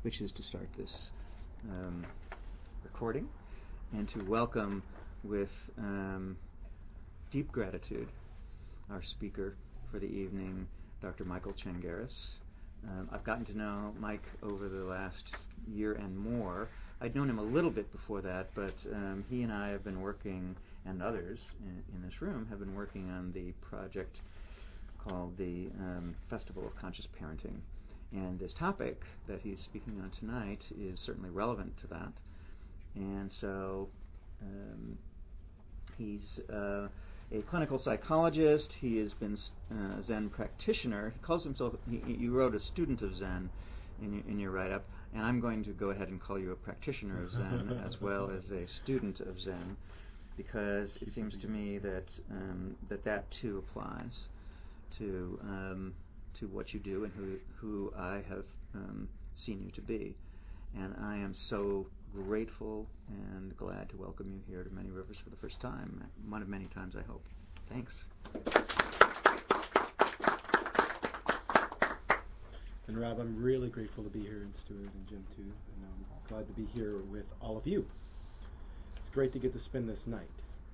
which is to start this recording, and to welcome with deep gratitude our speaker for the evening, Dr. Michael Changaris. I've gotten to know Mike over the last year and more. I'd known him a little bit before that, but he and I have been working, and others in this room have been working on the project called the Festival of Conscious Parenting. And this topic that he's speaking on tonight is certainly relevant to that. And so he's a clinical psychologist. He has been a Zen practitioner. He calls himself, you wrote a student of Zen in your write-up, and I'm going to go ahead and call you a practitioner of Zen as well as a student of Zen, because it seems to me that that too applies to what you do and who I have seen you to be. And I am so grateful and glad to welcome you here to Many Rivers for the first time, one of many times, I hope. Thanks. And Rob, I'm really grateful to be here, and Stuart and Jim too, and I'm glad to be here with all of you. It's great to get to spend this night,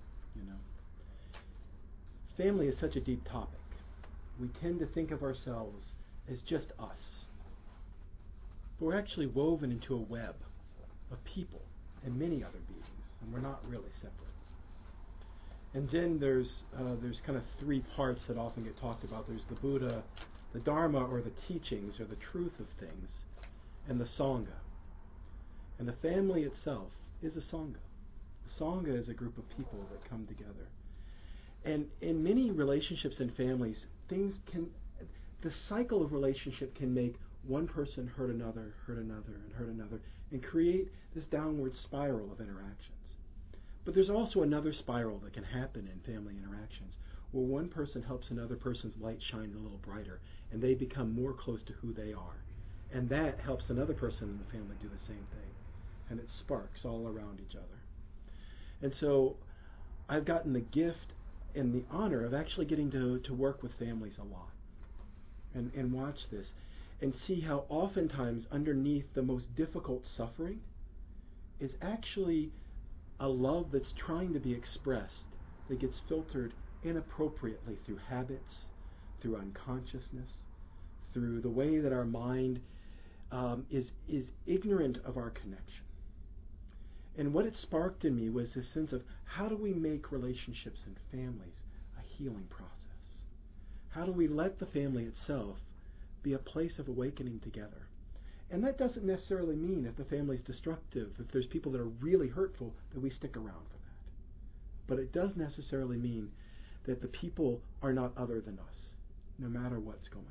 Family is such a deep topic. We tend to think of ourselves as just us. But we're actually woven into a web of people and many other beings, and we're not really separate. And Zen, there's kind of three parts that often get talked about. There's the Buddha, the Dharma, or the teachings, or the truth of things, and the Sangha. And the family itself is a Sangha. The Sangha is a group of people that come together. And in many relationships and families, the cycle of relationship can make one person hurt another, and create this downward spiral of interactions. But there's also another spiral that can happen in family interactions, where one person helps another person's light shine a little brighter, and they become more close to who they are. And that helps another person in the family do the same thing. And it sparks all around each other. And so I've gotten the gift and the honor of actually getting to work with families a lot and watch this and see how oftentimes underneath the most difficult suffering is actually a love that's trying to be expressed that gets filtered inappropriately through habits, through unconsciousness, through the way that our mind is ignorant of our connection. And what it sparked in me was this sense of, how do we make relationships and families a healing process? How do we let the family itself be a place of awakening together? And that doesn't necessarily mean if the family's destructive, if there's people that are really hurtful, that we stick around for that. But it does necessarily mean that the people are not other than us, no matter what's going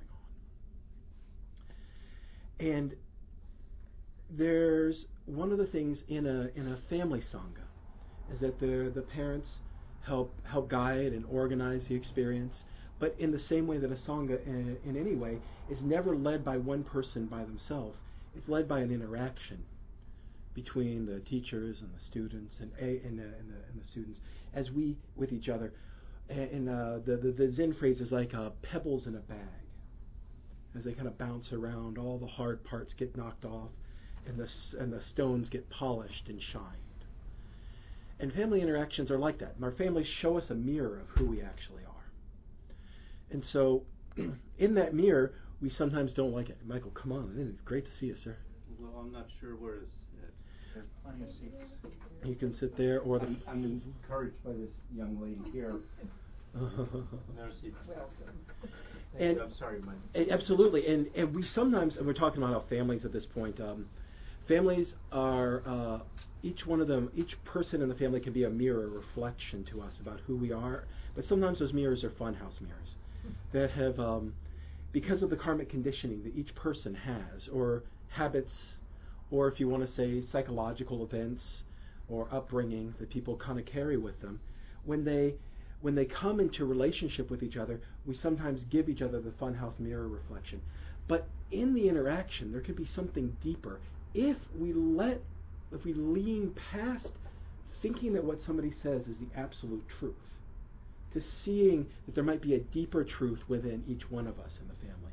on. And there's one of the things in a family sangha is that the parents help guide and organize the experience, but in the same way that a sangha in any way is never led by one person by themselves. It's led by an interaction between the teachers and the students and the students as we with each other. And the Zen phrase is like pebbles in a bag. As they kind of bounce around, all the hard parts get knocked off, and the stones get polished and shined. And family interactions are like that. And our families show us a mirror of who we actually are. And so, in that mirror, we sometimes don't like it. Michael, come on. It's great to see you, sir. Well, I'm not sure where it's at. There's plenty of seats. You can sit there, or I'm encouraged by this young lady here. No seats. And I'm sorry, Mike. Absolutely. And we sometimes, and we're talking about how families at this point, families are, each one of them, each person in the family can be a mirror, reflection to us about who we are. But sometimes those mirrors are funhouse mirrors that have, because of the karmic conditioning that each person has, or habits, or if you want to say psychological events or upbringing that people kind of carry with them, when they come into relationship with each other, we sometimes give each other the funhouse mirror reflection. But in the interaction, there could be something deeper. If we lean past thinking that what somebody says is the absolute truth, to seeing that there might be a deeper truth within each one of us in the family.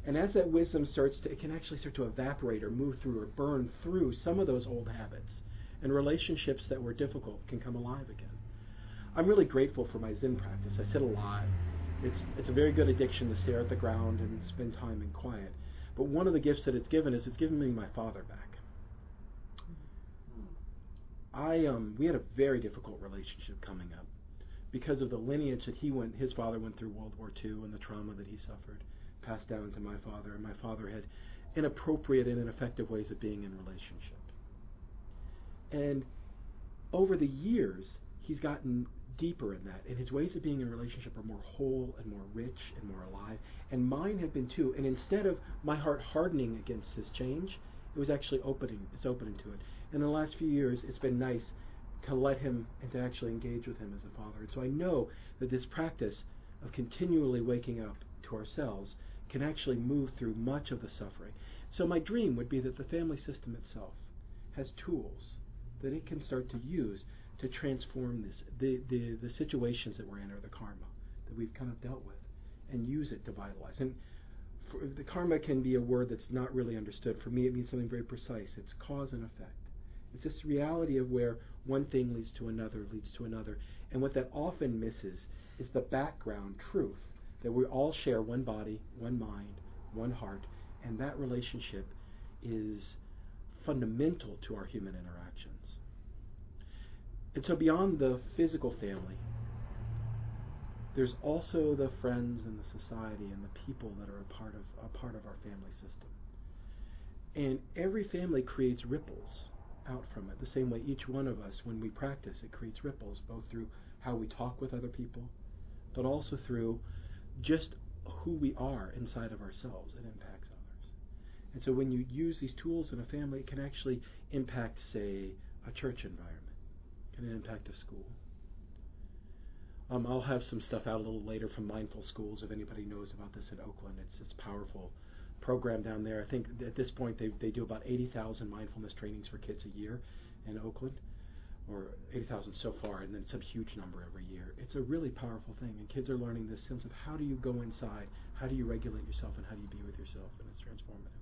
And as that wisdom it can actually start to evaporate or move through or burn through some of those old habits, and relationships that were difficult can come alive again. I'm really grateful for my Zen practice. I sit a lot. It's a very good addiction to stare at the ground and spend time in quiet. But one of the gifts that it's given is it's given me my father back. We had a very difficult relationship coming up because of the lineage that his father went through World War II and the trauma that he suffered, passed down to my father, and my father had inappropriate and ineffective ways of being in relationship. And over the years, he's gotten deeper in that, and his ways of being in relationship are more whole and more rich and more alive, and mine have been too. And instead of my heart hardening against his change, it was actually opening to it. And in the last few years, it's been nice to let him and to actually engage with him as a father. And so I know that this practice of continually waking up to ourselves can actually move through much of the suffering. So my dream would be that the family system itself has tools that it can start to use to transform the situations that we're in, or the karma that we've kind of dealt with, and use it to vitalize. And the karma can be a word that's not really understood. For me, it means something very precise. It's cause and effect. It's this reality of where one thing leads to another, and what that often misses is the background truth that we all share one body, one mind, one heart, and that relationship is fundamental to our human interactions. And so beyond the physical family, there's also the friends and the society and the people that are a part of our family system. And every family creates ripples out from it. The same way each one of us, when we practice, it creates ripples, both through how we talk with other people, but also through just who we are inside of ourselves. It impacts others. And so when you use these tools in a family, it can actually impact, say, a church environment. Can it impact a school? I'll have some stuff out a little later from Mindful Schools, if anybody knows about this in Oakland. It's a powerful program down there. I think at this point they do about 80,000 mindfulness trainings for kids a year in Oakland, or 80,000 so far, and then some huge number every year. It's a really powerful thing, and kids are learning this sense of how do you go inside, how do you regulate yourself, and how do you be with yourself, and it's transformative.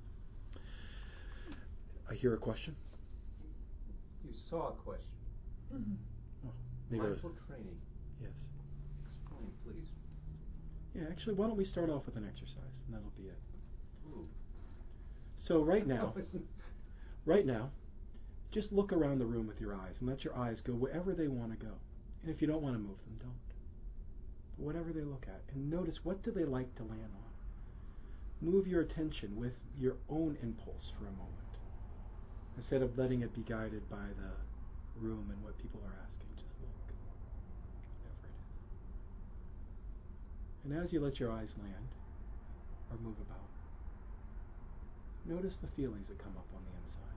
I hear a question? You saw a question. Mm-hmm. Oh, Mindful training. Yes. Explain, please. Yeah, actually, why don't we start off with an exercise, and that'll be it. Ooh. So right now, just look around the room with your eyes and let your eyes go wherever they want to go. And if you don't want to move them, don't. But whatever they look at, and notice, what do they like to land on? Move your attention with your own impulse for a moment, instead of letting it be guided by the room and what people are asking. Just look, whatever it is. And as you let your eyes land or move about, notice the feelings that come up on the inside.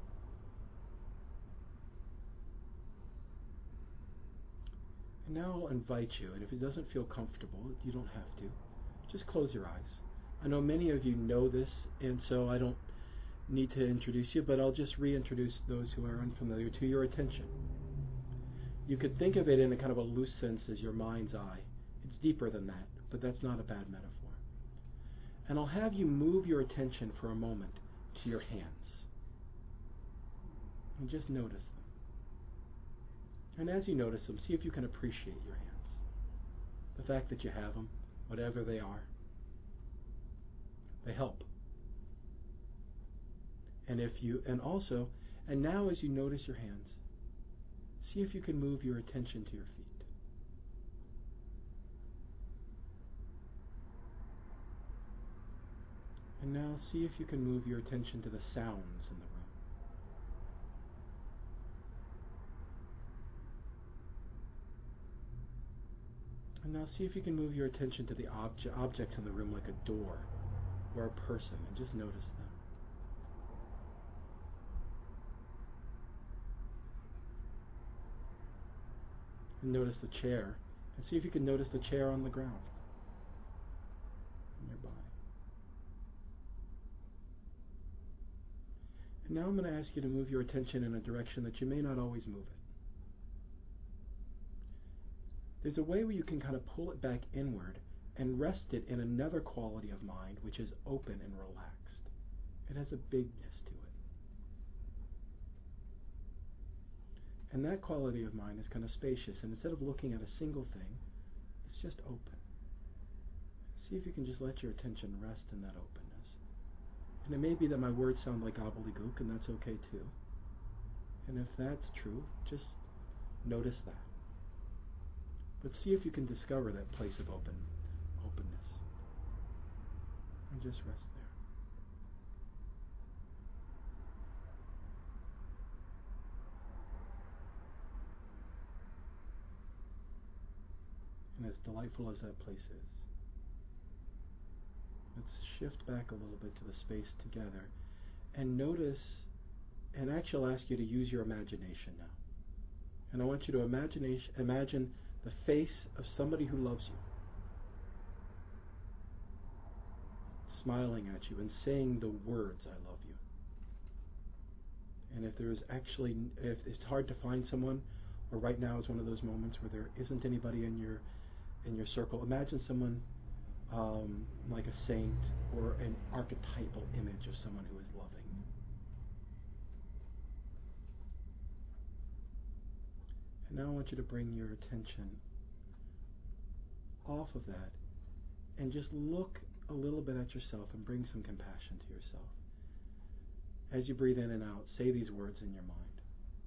And now I'll invite you, and if it doesn't feel comfortable, you don't have to. Just close your eyes. I know many of you know this, and so I don't need to introduce you, but I'll just reintroduce those who are unfamiliar to your attention. You could think of it in a kind of a loose sense as your mind's eye. It's deeper than that, but that's not a bad metaphor. And I'll have you move your attention for a moment to your hands. And just notice them. And as you notice them, see if you can appreciate your hands. The fact that you have them, whatever they are, they help. And now as you notice your hands, see if you can move your attention to your feet. And now see if you can move your attention to the sounds in the room. And now see if you can move your attention to the objects in the room, like a door or a person, and just notice them. And notice the chair, and see if you can notice the chair on the ground nearby. And now I'm going to ask you to move your attention in a direction that you may not always move it. There's a way where you can kind of pull it back inward and rest it in another quality of mind, which is open and relaxed. It has a bigness to it. And that quality of mind is kind of spacious, and instead of looking at a single thing, it's just open. See if you can just let your attention rest in that openness. And it may be that my words sound like gobbledygook, and that's okay too. And if that's true, just notice that. But see if you can discover that place of openness. And just rest there. And as delightful as that place is, let's shift back a little bit to the space together and notice, and actually I'll ask you to use your imagination now. And I want you to imagine the face of somebody who loves you, smiling at you and saying the words, "I love you." And if it's hard to find someone, or right now is one of those moments where there isn't anybody in your circle, imagine someone like a saint or an archetypal image of someone who is loving. And now I want you to bring your attention off of that and just look a little bit at yourself and bring some compassion to yourself. As you breathe in and out, say these words in your mind.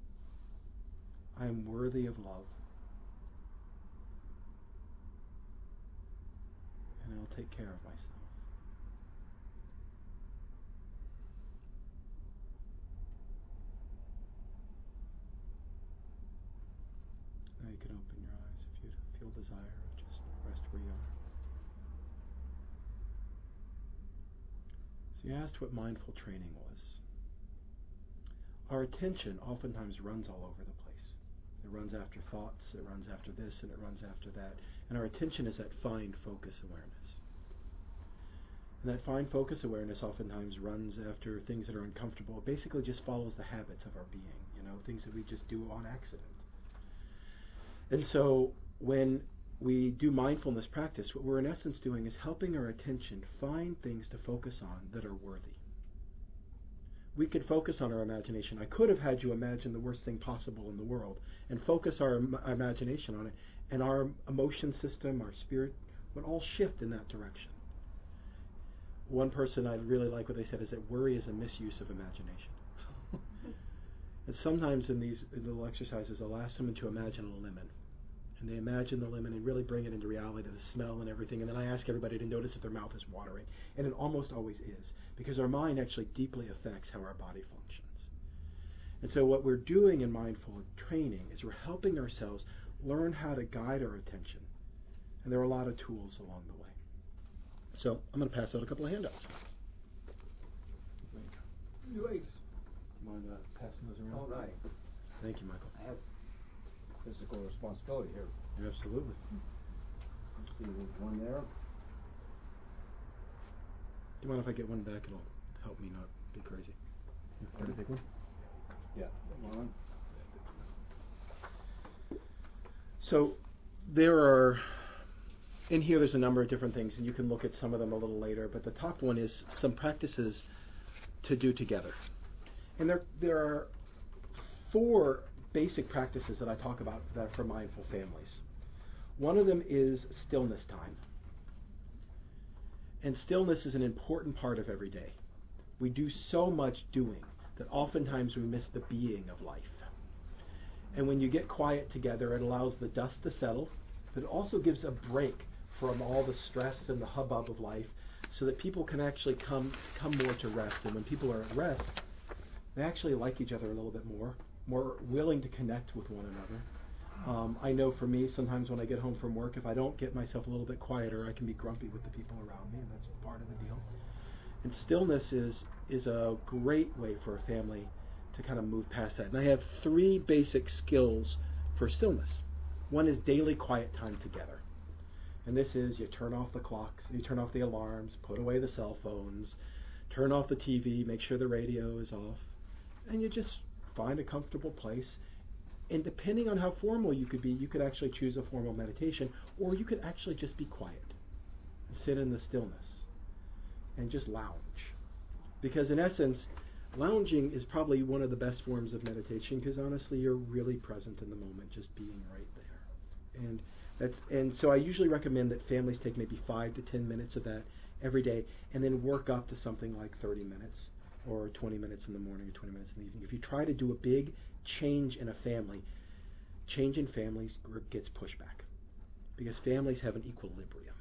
I am worthy of love, and I'll take care of myself. Now you can open your eyes if you feel desire, or just rest where you are. So you asked what mindful training was. Our attention oftentimes runs all over the place. It runs after thoughts, it runs after this, and it runs after that. And our attention is that fine focus awareness. And that fine focus awareness oftentimes runs after things that are uncomfortable. It basically just follows the habits of our being, things that we just do on accident. And so when we do mindfulness practice, what we're in essence doing is helping our attention find things to focus on that are worthy. We could focus on our imagination. I could have had you imagine the worst thing possible in the world and focus our imagination on it, and our emotion system, our spirit, would all shift in that direction. One person I really like what they said is that worry is a misuse of imagination. And sometimes in these little exercises, I'll ask someone to imagine a lemon. And they imagine the lemon and really bring it into reality, the smell and everything. And then I ask everybody to notice if their mouth is watering. And it almost always is, because our mind actually deeply affects how our body functions. And so what we're doing in mindful training is we're helping ourselves learn how to guide our attention. And there are a lot of tools along the way. So I'm going to pass out a couple of handouts. Nice. You mind passing those around? All right. Thank you, Michael. I have physical responsibility here. Absolutely. Let's see, there's one there. Do you mind if I get one back? It'll help me not be crazy. Want to take one? Yeah, one. So there are, in here there's a number of different things, and you can look at some of them a little later, but the top one is some practices to do together. And there are 4 basic practices that I talk about that are for mindful families. One of them is stillness time. And stillness is an important part of every day. We do so much doing that oftentimes we miss the being of life. And when you get quiet together, it allows the dust to settle, but it also gives a break from all the stress and the hubbub of life, so that people can actually come more to rest. And when people are at rest, they actually like each other a little bit more willing to connect with one another. I know for me, sometimes when I get home from work, if I don't get myself a little bit quieter, I can be grumpy with the people around me, and that's part of the deal. And stillness is a great way for a family to kind of move past that. And I have 3 basic skills for stillness. One is daily quiet time together. And this is, you turn off the clocks, you turn off the alarms, put away the cell phones, turn off the TV, make sure the radio is off, and you just find a comfortable place. And depending on how formal you could be, you could actually choose a formal meditation, or you could actually just be quiet. Sit in the stillness and just lounge. Because in essence, lounging is probably one of the best forms of meditation because honestly you're really present in the moment, just being right there. And so I usually recommend that families take maybe 5 to 10 minutes of that every day and then work up to something like 30 minutes or 20 minutes in the morning or 20 minutes in the evening. If you try to do a big change in a family, change in families gets pushback because families have an equilibrium.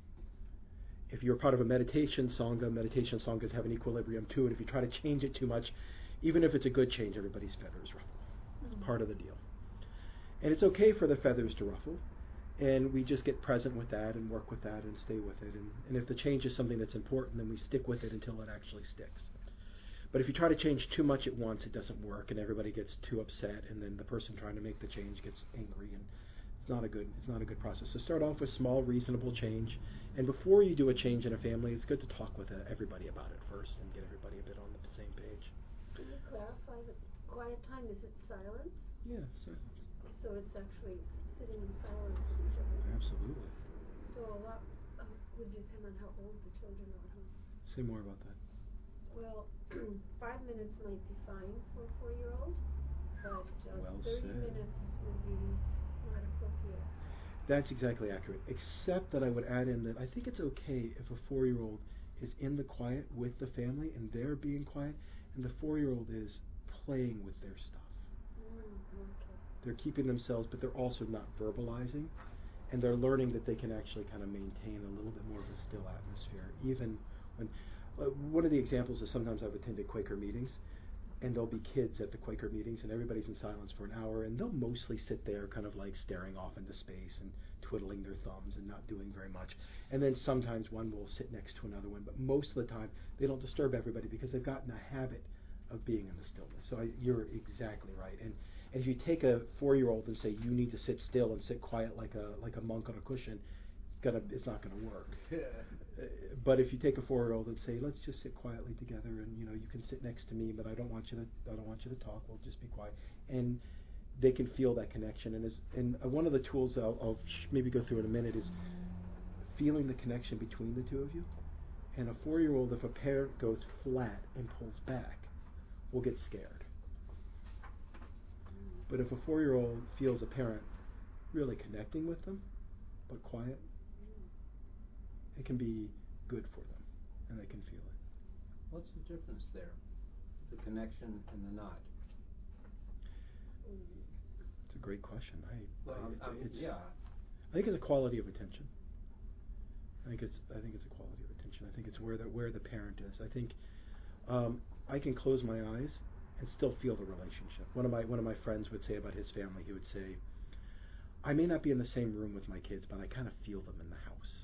If you're part of a meditation sanghas have an equilibrium too, and if you try to change it too much, even if it's a good change, everybody's feathers ruffle. It's part of the deal. And it's okay for the feathers to ruffle, and we just get present with that and work with that and stay with it. And if the change is something that's important, then we stick with it until it actually sticks. But if you try to change too much at once, it doesn't work, and everybody gets too upset, and then the person trying to make the change gets angry, and it's not a good process. So start off with small, reasonable change, and before you do a change in a family, it's good to talk with everybody about it first and get everybody a bit on the same page. Can you clarify the quiet time? Is it silence? Yeah, silence. So it's actually sitting in silence with each other. Absolutely. So a lot would depend on how old the children are. Huh? Say more about that. Well, 5 minutes might be fine for a 4-year-old, but Well 30 said. minutes would be not appropriate. That's exactly accurate, except that I would add in that I think it's okay if a 4-year-old is in the quiet with the family and they're being quiet, and the 4-year-old is playing with their stuff. Okay. They're keeping themselves, but they're also not verbalizing, and they're learning that they can actually kind of maintain a little bit more of a still atmosphere, even when... one of the examples is sometimes I've attended Quaker meetings, and there'll be kids at the Quaker meetings, and everybody's in silence for an hour, and they'll mostly sit there kind of like staring off into space and twiddling their thumbs and not doing very much. And then sometimes one will sit next to another one, but most of the time they don't disturb everybody because they've gotten a habit of being in the stillness. So you're exactly right. And if you take a 4-year-old and say you need to sit still and sit quiet like a monk on a cushion, it's not going to work. But if you take a 4-year-old and say, let's just sit quietly together, and you can sit next to me, but I don't want you to talk. We'll just be quiet, and they can feel that connection. And one of the tools I'll maybe go through in a minute is feeling the connection between the two of you. And a 4-year-old, if a parent goes flat and pulls back, will get scared. But if a 4-year-old feels a parent really connecting with them, but quiet, it can be good for them, and they can feel it. What's the difference there? The connection and the nod. It's a great question. I think it's a quality of attention. I think it's a quality of attention. I think it's where the parent is. I think I can close my eyes and still feel the relationship. One of my friends would say about his family. He would say, I may not be in the same room with my kids, but I kind of feel them in the house.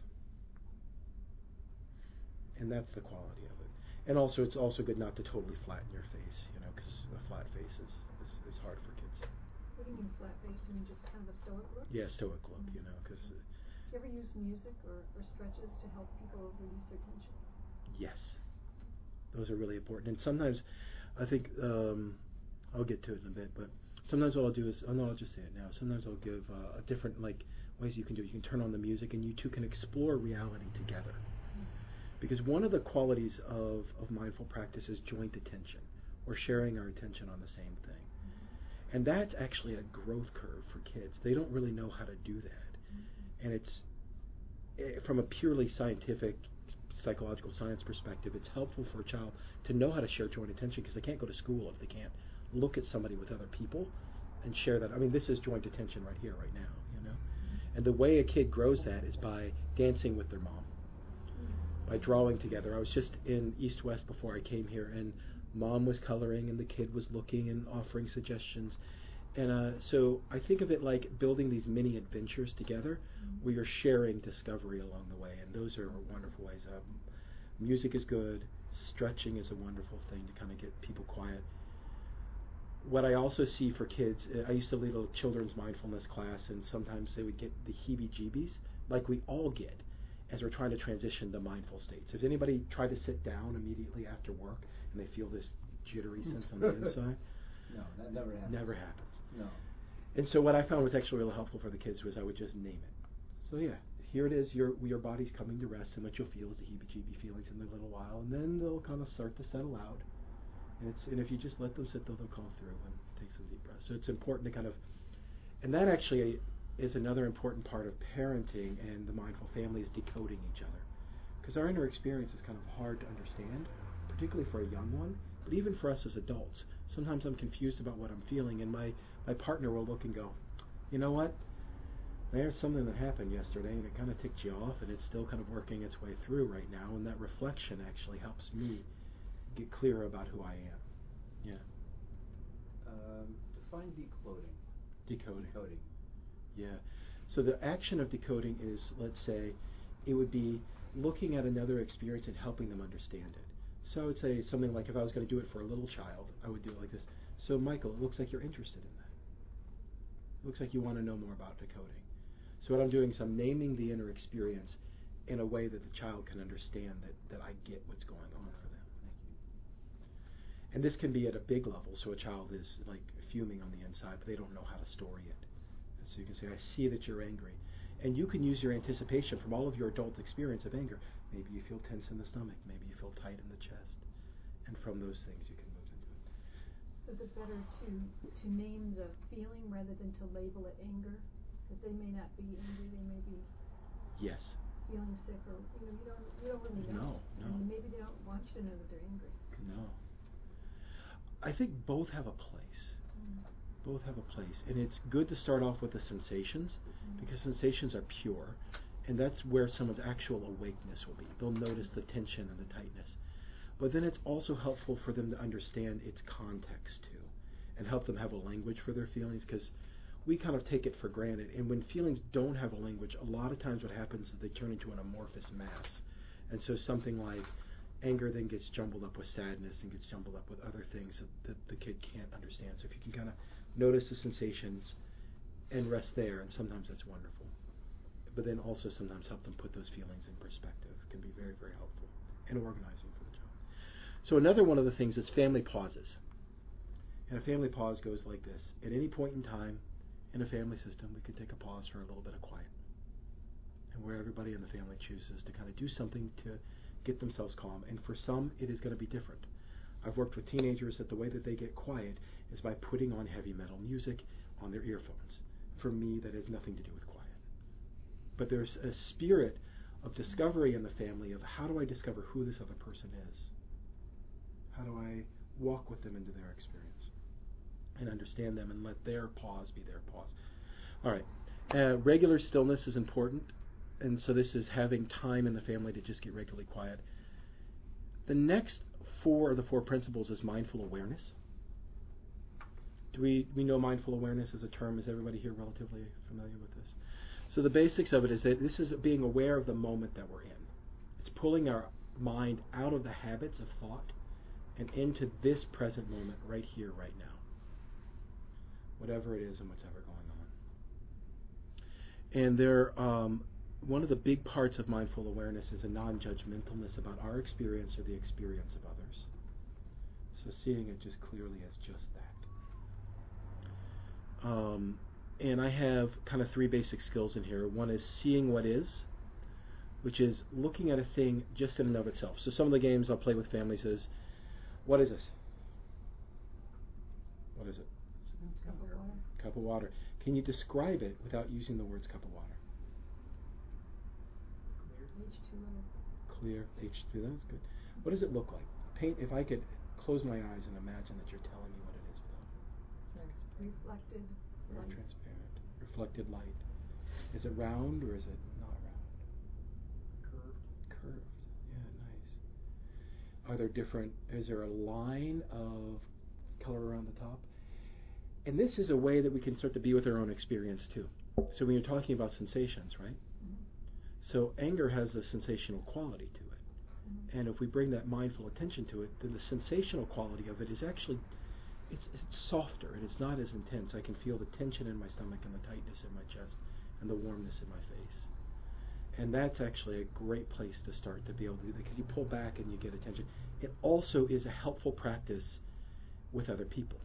And that's the quality of it. And also, it's also good not to totally flatten your face, because a flat face is hard for kids. What do you mean flat face? You mean just kind of a stoic look? Yeah, stoic look, because... Do you ever use music or stretches to help people release their tension? Yes. Those are really important. And sometimes, I think, I'll get to it in a bit, but sometimes what I'll do is, I'll just say it now, sometimes I'll give a different, ways you can do it. You can turn on the music, and you two can explore reality together. Because one of the qualities of mindful practice is joint attention, or sharing our attention on the same thing. And that's actually a growth curve for kids. They don't really know how to do that. And it's, from a purely scientific, psychological science perspective, it's helpful for a child to know how to share joint attention because they can't go to school if they can't look at somebody with other people and share that. I mean, this is joint attention right here, right now, And the way a kid grows that is by dancing with their mom, by drawing together. I was just in East West before I came here, and mom was coloring and the kid was looking and offering suggestions. And so I think of it like building these mini adventures together where you're sharing discovery along the way, and those are wonderful ways. Music is good. Stretching is a wonderful thing to kind of get people quiet. What I also see for kids, I used to lead a children's mindfulness class, and sometimes they would get the heebie-jeebies, like we all get, as we're trying to transition to mindful states. If anybody tried to sit down immediately after work and they feel this jittery sense on the inside? No, that never happens. Never happens. No. And so what I found was actually really helpful for the kids was I would just name it. So yeah, here it is, your body's coming to rest, and what you'll feel is the heebie-jeebie feelings in a little while, and then they'll kind of start to settle out. And if you just let them sit, they'll come through and take some deep breaths. So it's important to kind of, and that actually is another important part of parenting and the mindful family is decoding each other. Because our inner experience is kind of hard to understand, particularly for a young one, but even for us as adults. Sometimes I'm confused about what I'm feeling, and my partner will look and go, you know what? There's something that happened yesterday, and it kind of ticked you off, and it's still kind of working its way through right now, and that reflection actually helps me get clearer about who I am. Yeah. Define decoding. Decoding. Yeah. So the action of decoding is, let's say, it would be looking at another experience and helping them understand it. So I would say something like, if I was going to do it for a little child, I would do it like this. So Michael, it looks like you're interested in that. It looks like you want to know more about decoding. So what I'm doing is I'm naming the inner experience in a way that the child can understand that I get what's going on for them. Thank you. And this can be at a big level, so a child is like fuming on the inside, but they don't know how to story it. And so you can say, I see that you're angry. And you can use your anticipation from all of your adult experience of anger. Maybe you feel tense in the stomach, maybe you feel tight in the chest. And from those things you can move into it. So is it better to name the feeling rather than to label it anger? Because they may not be angry, they may be Yes. feeling sick, or you don't really know. No. And maybe they don't want you to know that they're angry. No. I think both have a place. Both have a place. And it's good to start off with the sensations, because sensations are pure, and that's where someone's actual awakeness will be. They'll notice the tension and the tightness. But then it's also helpful for them to understand its context too, and help them have a language for their feelings, because we kind of take it for granted. And when feelings don't have a language, a lot of times what happens is they turn into an amorphous mass. And so something like anger then gets jumbled up with sadness and gets jumbled up with other things that the kid can't understand. So if you can kind of notice the sensations and rest there, and sometimes that's wonderful. But then also sometimes help them put those feelings in perspective can be very, very helpful and organizing for the child. So another one of the things is family pauses. And a family pause goes like this. At any point in time in a family system, we could take a pause for a little bit of quiet. And where everybody in the family chooses to kind of do something to get themselves calm. And for some, it is going to be different. I've worked with teenagers that the way that they get quiet is by putting on heavy metal music on their earphones. For me, that has nothing to do with quiet. But there's a spirit of discovery in the family of how do I discover who this other person is? How do I walk with them into their experience and understand them and let their pause be their pause? All right. Regular stillness is important. And so this is having time in the family to just get regularly quiet. The next four of the four principles is mindful awareness. Do we know mindful awareness as a term? Is everybody here relatively familiar with this? So the basics of it is that this is being aware of the moment that we're in. It's pulling our mind out of the habits of thought and into this present moment right here, right now. Whatever it is and what's ever going on. And there, one of the big parts of mindful awareness is a non-judgmentalness about our experience or the experience of others. So seeing it just clearly as just that. And I have kind of three basic skills in here. One is seeing what is, which is looking at a thing just in and of itself. So some of the games I'll play with families is, what is this? What is it? Cup of water. Cup of water. Can you describe it without using the words cup of water? H2O. Clear. H2. That's good. What does it look like? Paint. If I could close my eyes and imagine that you're telling me what it is without. Reflected Very light. transparent. Reflected light. Is it round or is it not round? Curved. Yeah, nice. Are there different? Is there a line of color around the top? And this is a way that we can start to be with our own experience too. So when you're talking about sensations, right? So anger has a sensational quality to it. And if we bring that mindful attention to it, then the sensational quality of it is actually, it's softer and it's not as intense. I can feel the tension in my stomach and the tightness in my chest and the warmness in my face. And that's actually a great place to start to be able to do that, because you pull back and you get attention. It also is a helpful practice with other people,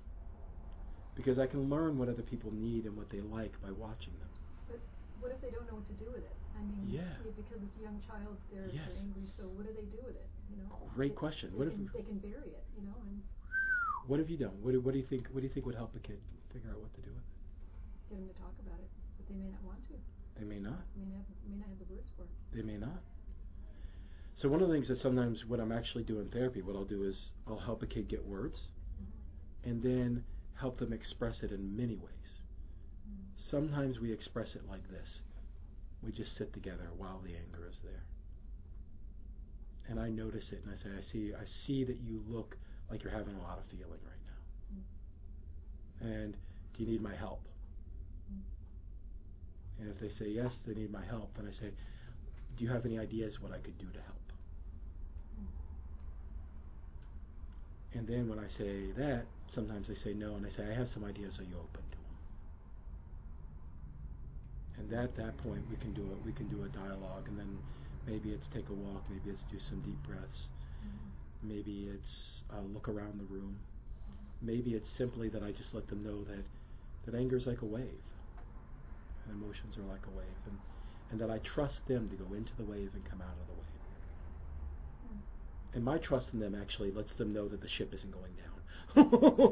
because I can learn what other people need and what they like by watching them. But what if they don't know what to do with it? I mean, Yeah. because it's a young child, they're Yes. angry. So what do they do with it? You know. Great question. They can bury it. You know, and What have you done? What do you think? What do you think would help a kid figure out what to do with it? get them to talk about it, but they may not want to. They may not. May not have the words for it. They may not. So one of the things that sometimes when I'm actually doing therapy, what I'll do is I'll help a kid get words, and then help them express it in many ways. Sometimes we express it like this. We just sit together while the anger is there. And I notice it and I say, I see that you look like you're having a lot of feeling right now. And do you need my help? And if they say yes, they need my help, then I say, do you have any ideas what I could do to help? And then when I say that, sometimes they say no, and I say, I have some ideas, are you open to them? And at that point, we can do a dialogue, and then maybe it's take a walk, maybe it's do some deep breaths, maybe it's look around the room, maybe it's simply that I just let them know that anger is like a wave, and emotions are like a wave, and that I trust them to go into the wave and come out of the wave. And my trust in them actually lets them know that the ship isn't going down.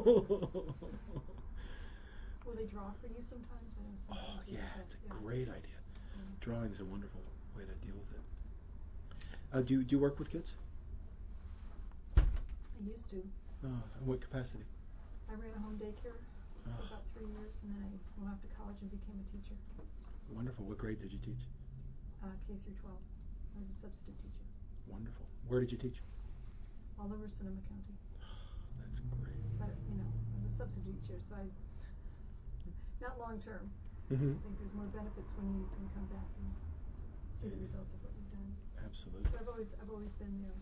Will they draw for you sometimes? Oh, yeah, it's a great idea. Drawing's a wonderful way to deal with it. Do you work with kids? I used to. In what capacity? I ran a home daycare for about 3 years, and then I went off to college and became a teacher. Wonderful. What grade did you teach? K through 12. I was a substitute teacher. Wonderful. Where did you teach? All over Sonoma County. That's great. But, I was a substitute teacher, so not long term. Mm-hmm. I think there's more benefits when you can come back and see the results of what you've done. Absolutely. But I've always been there.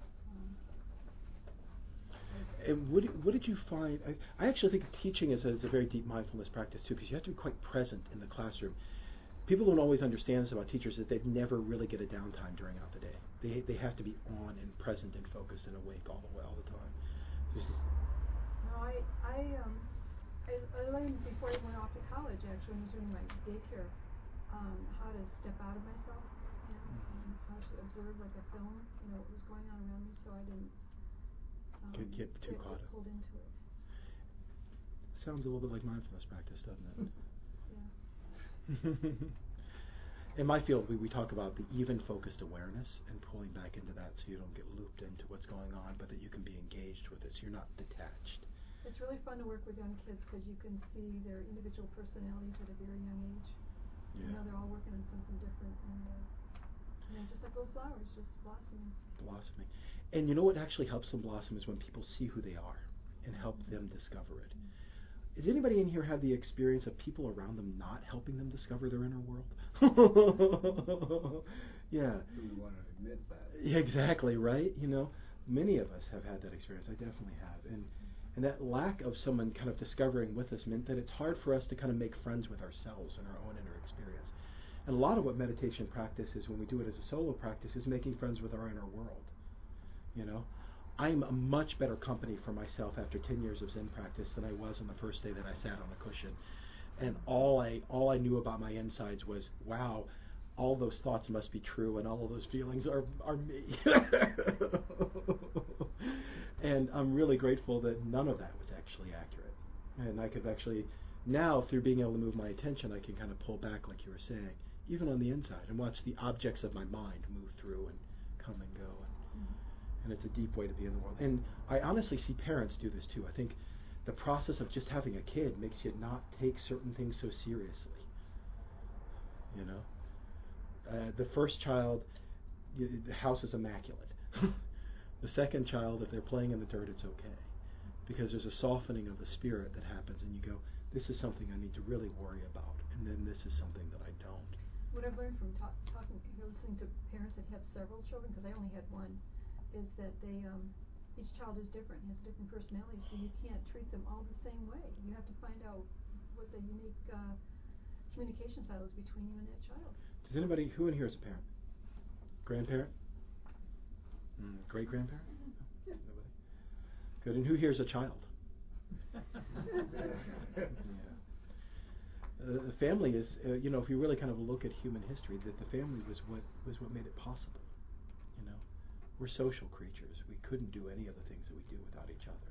And what did you find? I actually think teaching is a very deep mindfulness practice too, because you have to be quite present in the classroom. People don't always understand this about teachers, that they never really get a downtime during out the day. They have to be on and present and focused and awake all the time. No, I learned before I went off to college, actually, when I was doing my daycare, how to step out of myself, and how to observe like a film, what was going on around me, so I didn't get too caught up. pulled into it. Sounds a little bit like mindfulness practice, doesn't it? Yeah. In my field, we talk about the even focused awareness and pulling back into that so you don't get looped into what's going on, but that you can be engaged with it so you're not detached. It's really fun to work with young kids because you can see their individual personalities at a very young age. Yeah. They're all working on something different, and just like little flowers, just blossoming. Blossoming. And you know what actually helps them blossom is when people see who they are and help them discover it. Does anybody in here have the experience of people around them not helping them discover their inner world? Yeah. Do we want to admit that? Yeah, exactly, right? Many of us have had that experience. I definitely have. And that lack of someone kind of discovering with us meant that it's hard for us to kind of make friends with ourselves and our own inner experience. And a lot of what meditation practice is, when we do it as a solo practice, is making friends with our inner world. I'm a much better company for myself after 10 years of Zen practice than I was on the first day that I sat on a cushion. And all I knew about my insides was, wow, all those thoughts must be true, and all of those feelings are me. And I'm really grateful that none of that was actually accurate. And I could actually, now through being able to move my attention, I can kind of pull back, like you were saying, even on the inside, and watch the objects of my mind move through and come and go. And it's a deep way to be in the world. And I honestly see parents do this too. I think the process of just having a kid makes you not take certain things so seriously. The first child, the house is immaculate. The second child, if they're playing in the dirt, it's okay. Because there's a softening of the spirit that happens, and you go, this is something I need to really worry about, and then this is something that I don't. What I've learned from listening to parents that have several children, because I only had one, is that they each child is different, has different personalities, so you can't treat them all the same way. You have to find out what the unique communication style is between you and that child. Does anybody, who in here is a parent? Grandparent? Great grandparent? No? Nobody? Good. And who here is a child? Yeah. the family is, if you really kind of look at human history, that the family was what made it possible. You know, we're social creatures. We couldn't do any of the things that we do without each other.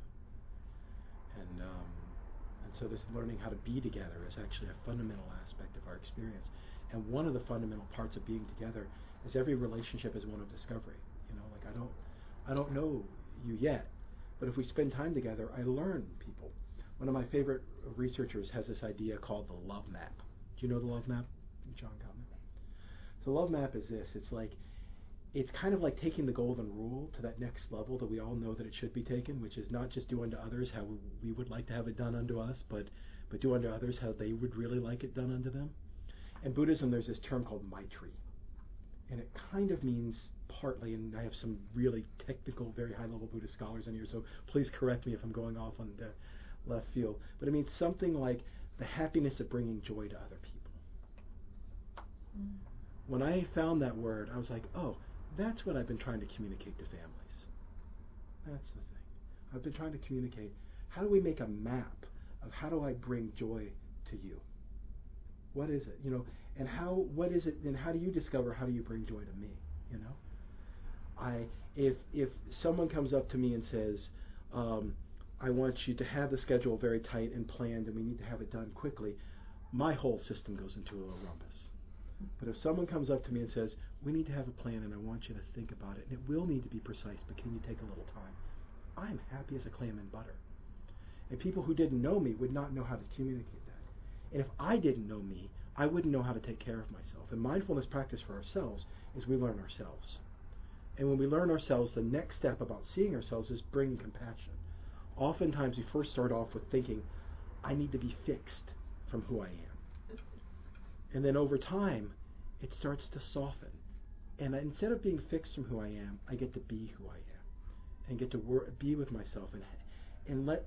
You know, and so this learning how to be together is actually a fundamental aspect of our experience. And one of the fundamental parts of being together is every relationship is one of discovery. You know, like I don't know you yet, but if we spend time together, I learn people. One of my favorite researchers has this idea called the love map. Do you know the love map, John Gottman? The love map is this. It's kind of like taking the golden rule to that next level that we all know that it should be taken, which is not just do unto others how we would like to have it done unto us, but do unto others how they would really like it done unto them. In Buddhism, there's this term called Maitri. And it kind of means partly, and I have some really technical, very high-level Buddhist scholars in here, so please correct me if I'm going off on the left field. But it means something like the happiness of bringing joy to other people. Mm. When I found that word, I was like, oh, that's what I've been trying to communicate to families. That's the thing. I've been trying to communicate, how do we make a map of how do I bring joy to you? What is it? You know, and what is it, and how do you discover how do you bring joy to me? You know? If someone comes up to me and says, I want you to have the schedule very tight and planned and we need to have it done quickly, my whole system goes into a rumpus. But if someone comes up to me and says, we need to have a plan and I want you to think about it, and it will need to be precise, but can you take a little time? I'm happy as a clam in butter. And people who didn't know me would not know how to communicate that. And if I didn't know me, I wouldn't know how to take care of myself. And mindfulness practice for ourselves is we learn ourselves. And when we learn ourselves, the next step about seeing ourselves is bringing compassion. Oftentimes we first start off with thinking, I need to be fixed from who I am. And then over time, it starts to soften. And instead of being fixed from who I am, I get to be who I am. And get to be with myself and let,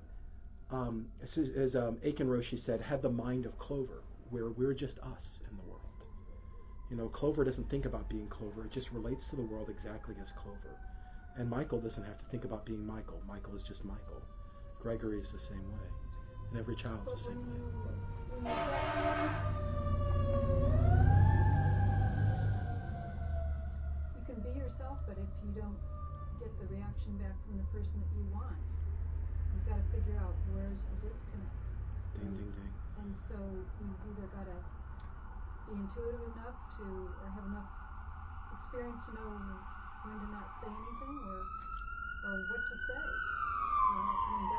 as Aiken Roshi said, have the mind of Clover, where we're just us in the world. You know, Clover doesn't think about being Clover. It just relates to the world exactly as Clover. And Michael doesn't have to think about being Michael. Michael is just Michael. Gregory is the same way. And every child's the same way. You can be yourself, but if you don't get the reaction back from the person that you want, you've got to figure out where's the disconnect. Ding, ding, ding. And so you've either got to be intuitive enough to, or have enough experience to know when to not say anything, or what to say. I mean,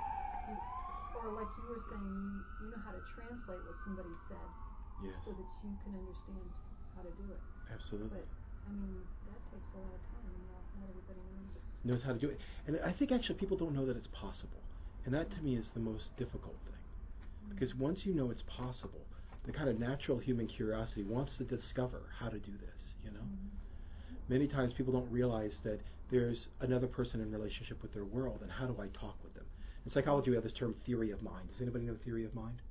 or like you were saying, you know how to translate what somebody said, yes, so that you can understand how to do it. Absolutely. But I mean, that takes a lot of time, and not everybody knows how to do it. And I think actually people don't know that it's possible, and that to me is the most difficult thing. Because once you know it's possible, the kind of natural human curiosity wants to discover how to do this, you know? Many times people don't realize that there's another person in relationship with their world, and how do I talk with them? In psychology, we have this term theory of mind. Does anybody know theory of mind?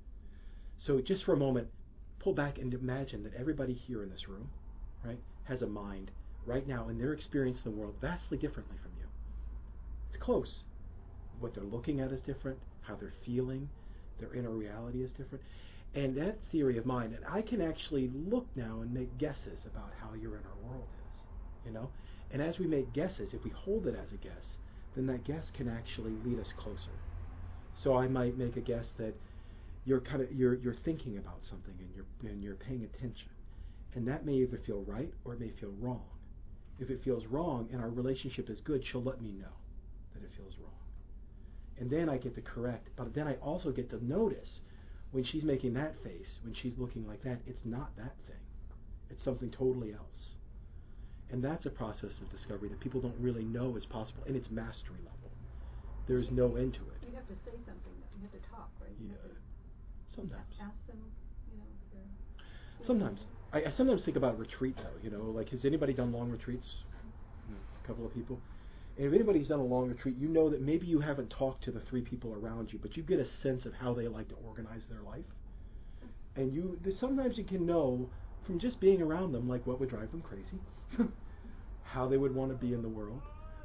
So just for a moment, pull back and imagine that everybody here in this room, right, has a mind right now, and they're experiencing the world vastly differently from you. It's close. What they're looking at is different, how they're feeling, their inner reality is different. And that's theory of mind. And I can actually look now and make guesses about how your inner world is, you know? And as we make guesses, if we hold it as a guess, then that guess can actually lead us closer. So I might make a guess that you're thinking about something and you're paying attention. And that may either feel right or it may feel wrong. If it feels wrong and our relationship is good, she'll let me know that it feels wrong. And then I get to correct, but then I also get to notice when she's making that face, when she's looking like that, it's not that thing. It's something totally else. And that's a process of discovery that people don't really know is possible, and it's mastery level. There's no end to it. You have to say something, though. You have to talk, right? Yeah. Sometimes. Ask them, you know, if they're... Sometimes. I sometimes think about retreat, though, you know, like, has anybody done long retreats? A couple of people. And if anybody's done a long retreat, you know that maybe you haven't talked to the 3 people around you, but you get a sense of how they like to organize their life. And sometimes you can know from just being around them, like what would drive them crazy, how they would want to be in the world,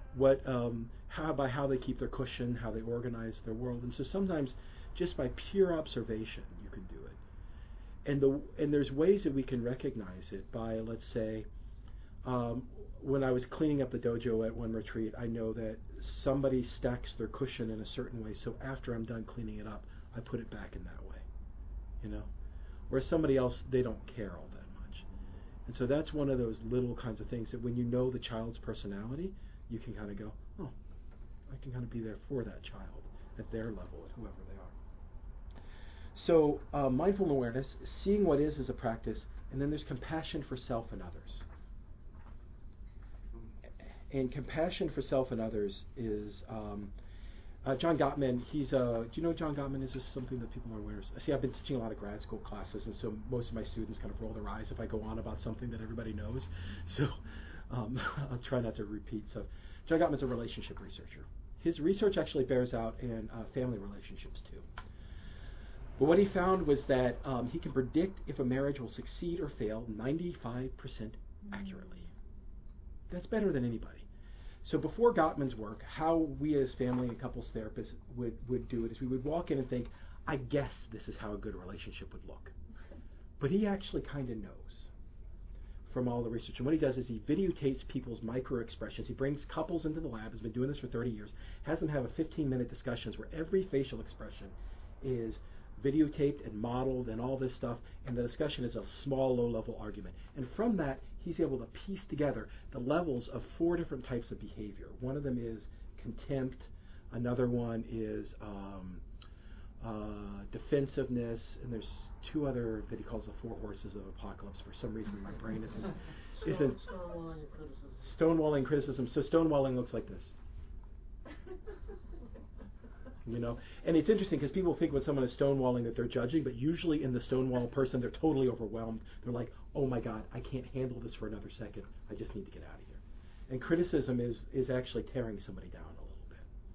by how they keep their cushion, how they organize their world. And so sometimes just by pure observation you can do it. and there's ways that we can recognize it by, let's say, when I was cleaning up the dojo at one retreat, I know that somebody stacks their cushion in a certain way, so after I'm done cleaning it up, I put it back in that way, you know. Whereas somebody else, they don't care all that much. And so that's one of those little kinds of things that when you know the child's personality, you can kind of go, oh, I can kind of be there for that child at their level, at whoever they are. So mindful awareness, seeing what is a practice, and then there's compassion for self and others. And compassion for self and others is John Gottman. Do you know who John Gottman is? This is something that people are aware of. See, I've been teaching a lot of grad school classes, and so most of my students kind of roll their eyes if I go on about something that everybody knows. So I'll try not to repeat stuff. John Gottman's a relationship researcher. His research actually bears out in family relationships too. But what he found was that he can predict if a marriage will succeed or fail 95% accurately. That's better than anybody. So before Gottman's work, how we as family and couples therapists would do it is we would walk in and think, I guess this is how a good relationship would look. But he actually kind of knows from all the research. And what he does is he videotapes people's micro expressions. He brings couples into the lab, has been doing this for 30 years, has them have a 15-minute discussions where every facial expression is videotaped and modeled and all this stuff, and the discussion is a small, low-level argument. And from that, he's able to piece together the levels of 4 different types of behavior. One of them is contempt. Another one is defensiveness. And there's 2 other that he calls the 4 horses of apocalypse. For some reason, my brain isn't Stonewalling and criticism. Stonewalling and criticism. So stonewalling looks like this. You know, and it's interesting because people think when someone is stonewalling that they're judging, but usually in the stonewall person, they're totally overwhelmed. They're like, oh my God, I can't handle this for another second. I just need to get out of here. And criticism is actually tearing somebody down a little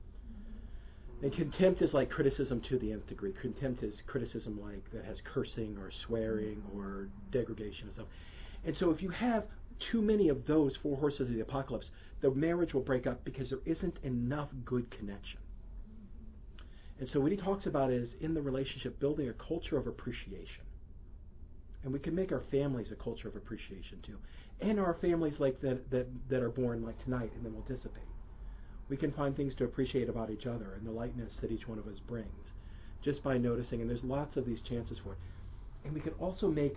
bit. And contempt is like criticism to the nth degree. Contempt is criticism like that has cursing or swearing or degradation and stuff. And so if you have too many of those 4 horses of the apocalypse, the marriage will break up because there isn't enough good connection. And so what he talks about is, in the relationship, building a culture of appreciation. And we can make our families a culture of appreciation too. And our families like that are born like tonight and then will dissipate. We can find things to appreciate about each other and the lightness that each one of us brings just by noticing. And there's lots of these chances for it. And we can also make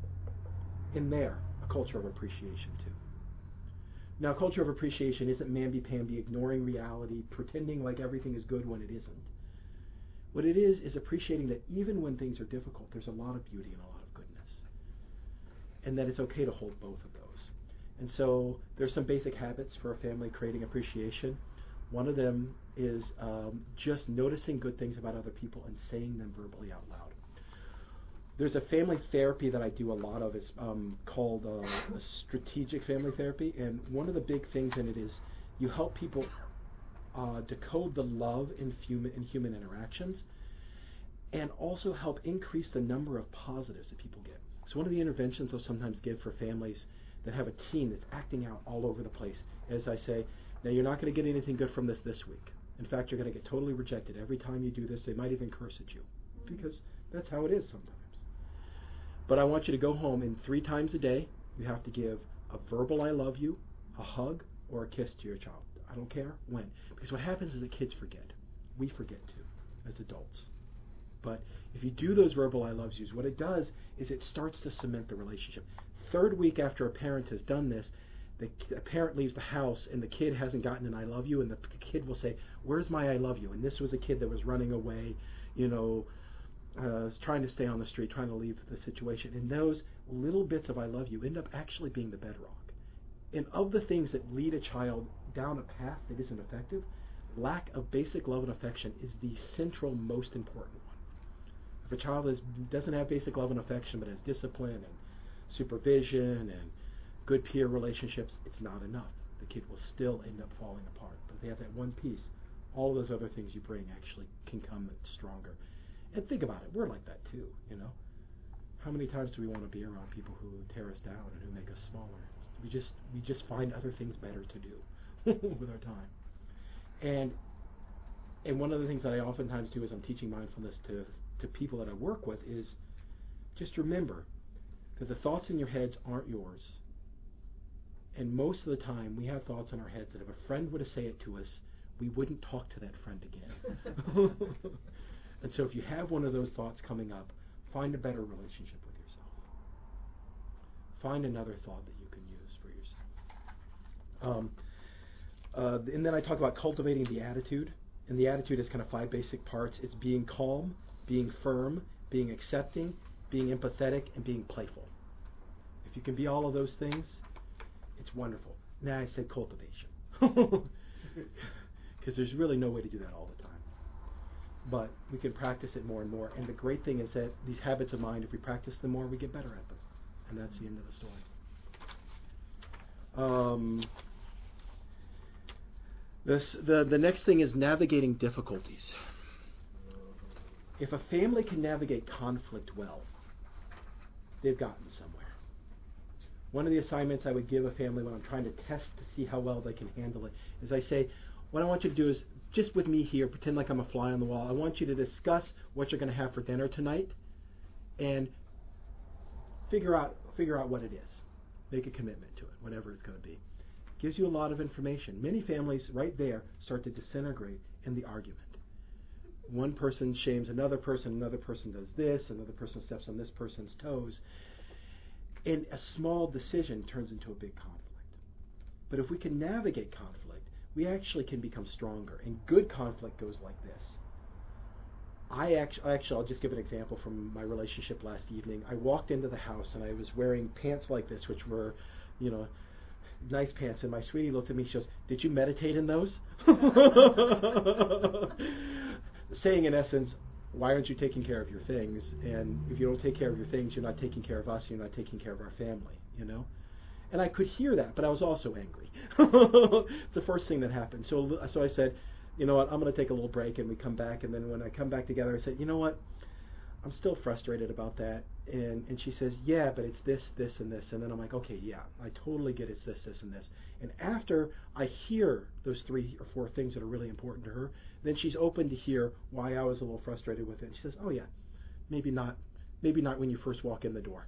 in there a culture of appreciation too. Now, culture of appreciation isn't mamby-pamby, ignoring reality, pretending like everything is good when it isn't. What it is appreciating that even when things are difficult, there's a lot of beauty and a lot of goodness. And that it's okay to hold both of those. And so there's some basic habits for a family creating appreciation. One of them is just noticing good things about other people and saying them verbally out loud. There's a family therapy that I do a lot of. It's called a strategic family therapy. And one of the big things in it is you help people decode the love in human interactions, and also help increase the number of positives that people get. So one of the interventions I'll sometimes give for families that have a teen that's acting out all over the place, as I say, now you're not going to get anything good from this week. In fact, you're going to get totally rejected. Every time you do this, they might even curse at you, because that's how it is sometimes. But I want you to go home, and 3 times a day, you have to give a verbal I love you, a hug, or a kiss to your child. I don't care when. Because what happens is that kids forget. We forget too, as adults. But if you do those verbal I love yous, what it does is it starts to cement the relationship. 3rd week after a parent has done this, the parent leaves the house and the kid hasn't gotten an I love you, and the kid will say, where's my I love you? And this was a kid that was running away, trying to stay on the street, trying to leave the situation. And those little bits of I love you end up actually being the bedrock. And of the things that lead a child down a path that isn't effective, lack of basic love and affection is the central, most important one. If a child doesn't have basic love and affection but has discipline and supervision and good peer relationships, it's not enough. The kid will still end up falling apart. But if they have that one piece, all of those other things you bring actually can come stronger. And think about it, we're like that too, How many times do we want to be around people who tear us down and who make us smaller? We just find other things better to do with our time. And one of the things that I oftentimes do as I'm teaching mindfulness to people that I work with is just remember that the thoughts in your heads aren't yours. And most of the time, we have thoughts in our heads that if a friend were to say it to us, we wouldn't talk to that friend again. And so if you have one of those thoughts coming up, find a better relationship with yourself. Find another thought that you can use for yourself. And then I talk about cultivating the attitude. And the attitude is kind of 5 basic parts. It's being calm, being firm, being accepting, being empathetic, and being playful. If you can be all of those things, it's wonderful. Now I said cultivation. Because there's really no way to do that all the time. But we can practice it more and more. And the great thing is that these habits of mind, if we practice them more, we get better at them. And that's the end of the story. The next thing is navigating difficulties. If a family can navigate conflict well, they've gotten somewhere. One of the assignments I would give a family when I'm trying to test to see how well they can handle it is I say, what I want you to do is, just with me here, pretend like I'm a fly on the wall. I want you to discuss what you're going to have for dinner tonight and figure out what it is. Make a commitment to it, whatever it's going to be. Gives you a lot of information. Many families right there start to disintegrate in the argument. One person shames another person does this, another person steps on this person's toes. And a small decision turns into a big conflict. But if we can navigate conflict, we actually can become stronger. And good conflict goes like this. I'll just give an example from my relationship last evening. I walked into the house and I was wearing pants like this, which were, nice pants. And my sweetie looked at me, she goes, "Did you meditate in those?" Saying in essence, why aren't you taking care of your things? And if you don't take care of your things, you're not taking care of us, you're not taking care of our family, And I could hear that, but I was also angry. It's the first thing that happened. So I said, you know what, I'm going to take a little break, and we come back. And then when I come back together, I said, you know what, I'm still frustrated about that. And she says, yeah, but it's this, this, and this. And then I'm like, okay, yeah, I totally get it's this, this, and this. And after I hear those 3 or 4 things that are really important to her, then she's open to hear why I was a little frustrated with it. And she says, oh yeah, maybe not when you first walk in the door.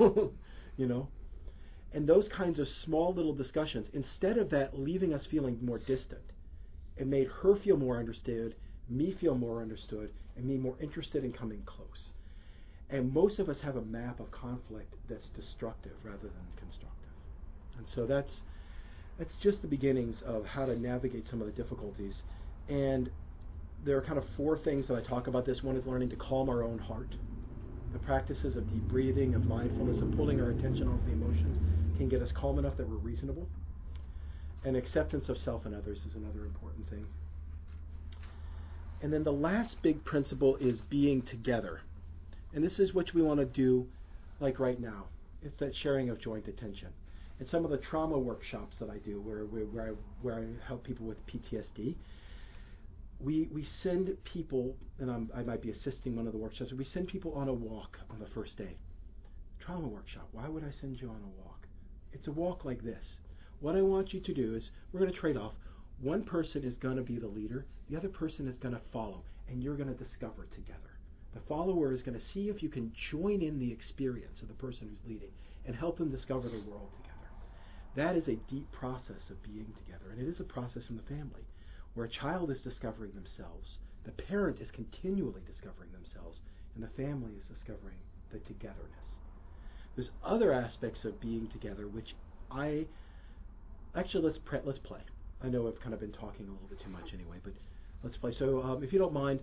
And those kinds of small little discussions, instead of that leaving us feeling more distant, it made her feel more understood, me feel more understood, and me more interested in coming close. And most of us have a map of conflict that's destructive rather than constructive. And so that's just the beginnings of how to navigate some of the difficulties. And there are kind of 4 things that I talk about this. One is learning to calm our own heart. The practices of deep breathing, of mindfulness, of pulling our attention off the emotions can get us calm enough that we're reasonable. And acceptance of self and others is another important thing. And then the last big principle is being together. And this is what we want to do like right now. It's that sharing of joint attention. And some of the trauma workshops that I do where I help people with PTSD, we send people, and I might be assisting one of the workshops, we send people on a walk on the first day. Trauma workshop. Why would I send you on a walk? It's a walk like this. What I want you to do is, we're going to trade off. One person is going to be the leader, the other person is going to follow, and you're going to discover together. The follower is going to see if you can join in the experience of the person who's leading and help them discover the world together. That is a deep process of being together, and it is a process in the family where a child is discovering themselves, the parent is continually discovering themselves, and the family is discovering the togetherness. There's other aspects of being together which let's play. I know I've kind of been talking a little bit too much anyway, but let's play. So if you don't mind,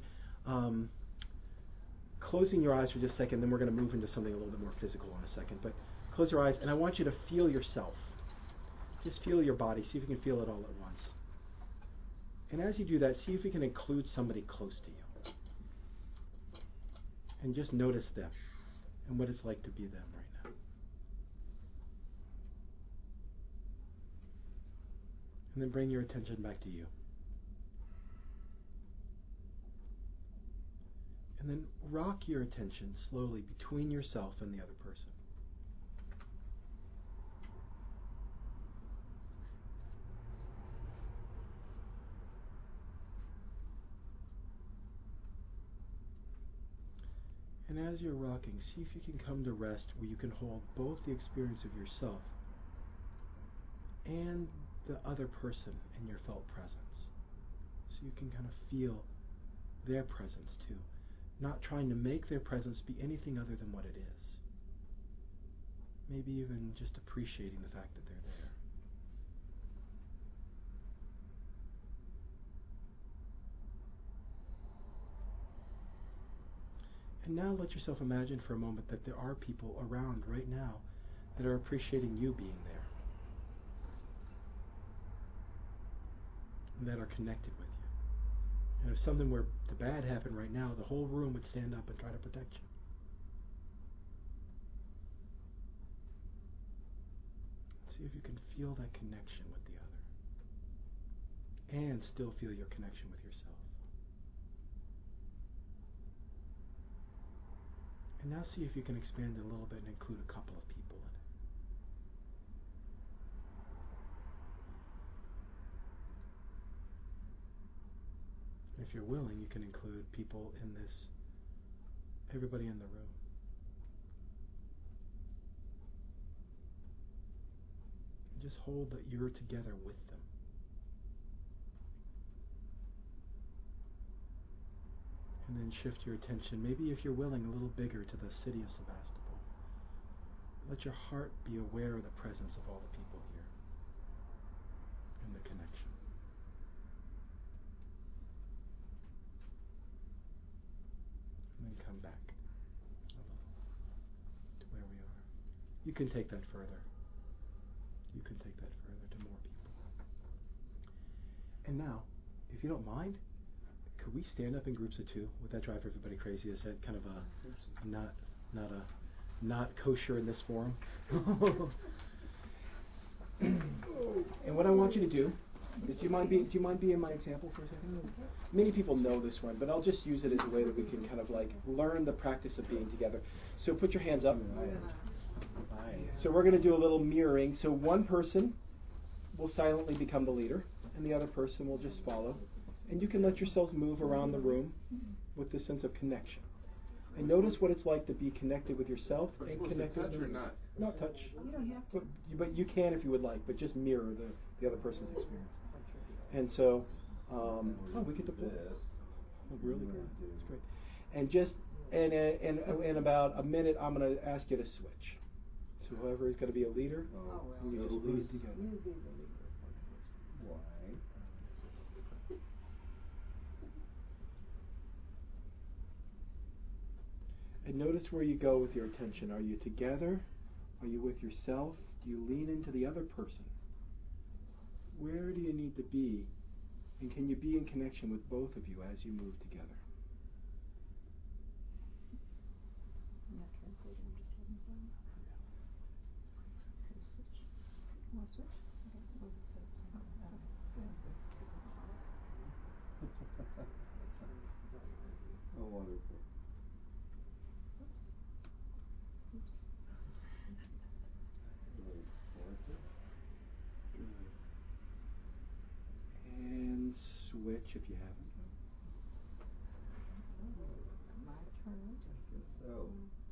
closing your eyes for just a second, then we're going to move into something a little bit more physical in a second. But close your eyes, and I want you to feel yourself. Just feel your body. See if you can feel it all at once. And as you do that, see if you can include somebody close to you. And just notice them and what it's like to be them right now. And then bring your attention back to you. And then rock your attention slowly between yourself and the other person. And as you're rocking, see if you can come to rest where you can hold both the experience of yourself and the other person in your felt presence. So you can kind of feel their presence too, not trying to make their presence be anything other than what it is. Maybe even just appreciating the fact that they're there. And now let yourself imagine for a moment that there are people around right now that are appreciating you being there, and that are connected with you. And if something were to bad happen right now, the whole room would stand up and try to protect you. See if you can feel that connection with the other, and still feel your connection with yourself. And now see if you can expand it a little bit and include a couple of people in it. If you're willing, you can include people in this, everybody in the room. And just hold that you're together with them. And then shift your attention, maybe if you're willing, a little bigger to the city of Sebastopol. Let your heart be aware of the presence of all the people here and the connection. And then come back a little to where we are. You can take that further. You can take that further to more people. And now, if you don't mind, could we stand up in groups of two? Would that drive everybody crazy? Is that kind of a not kosher in this forum? And what I want you to do is, do you mind being my example for a second? Many people know this one, but I'll just use it as a way that we can kind of like learn the practice of being together. So put your hands up. So we're going to do a little mirroring. So one person will silently become the leader, and the other person will just follow. And you can let yourselves move around the room with this sense of connection. And notice what it's like to be connected with yourself and connected touch or not? Not touch. You don't have to. But you can if you would like, but just mirror the other person's experience. And so, we get the point. Really good. That's great. And just in about a minute, I'm going to ask you to switch. So whoever is going to be a leader, you just lead together. You be the leader. Why? And notice where you go with your attention. Are you together? Are you with yourself? Do you lean into the other person? Where do you need to be? And can you be in connection with both of you as you move together? I'm not translating, I'm just having fun. Switch. You want to switch? Oh, wonderful. And switch if you haven't. My turn. I guess so.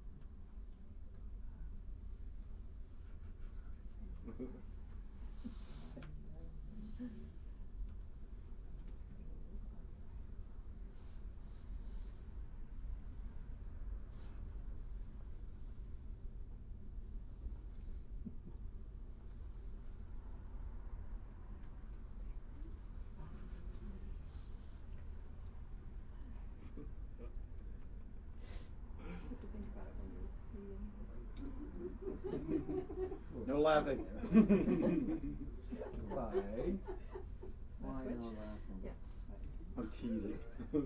No laughing. Why? Why no laughing? Yeah. I'm teasing.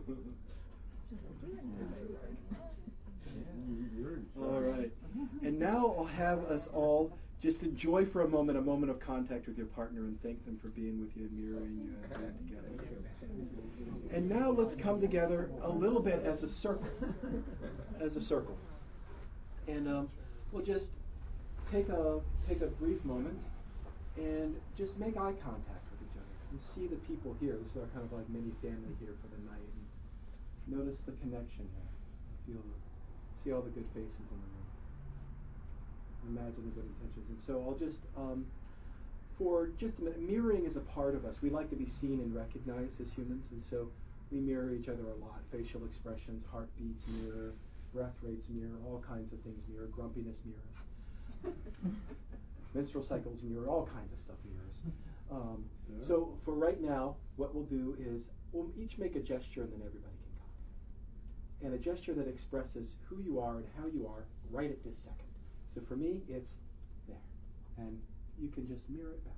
All right. And now I'll have us all just enjoy for a moment of contact with your partner and thank them for being with you and mirroring you and being together. And now let's come together a little bit as a circle. As a circle. And we'll just take a brief moment and just make eye contact with each other and see the people here. This is our kind of like mini family here for the night. And notice the connection here. Feel the See all the good faces in the room. Imagine the good intentions. And so I'll just, for just a minute, mirroring is a part of us. We like to be seen and recognized as humans, and so we mirror each other a lot. Facial expressions, heartbeats mirror, breath rates mirror, all kinds of things mirror, grumpiness mirror. Menstrual cycles mirror, all kinds of stuff mirrors. So for right now, what we'll do is we'll each make a gesture and then everybody can come. And a gesture that expresses who you are and how you are right at this second. So for me, it's there. And you can just mirror it back.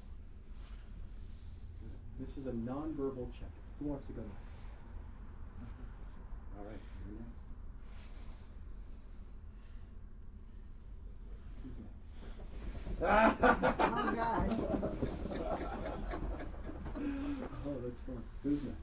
Good. This is a non-verbal check. Who wants to go next? All right, you're next. Who's next? Oh, God. Oh, that's fun. Who's next?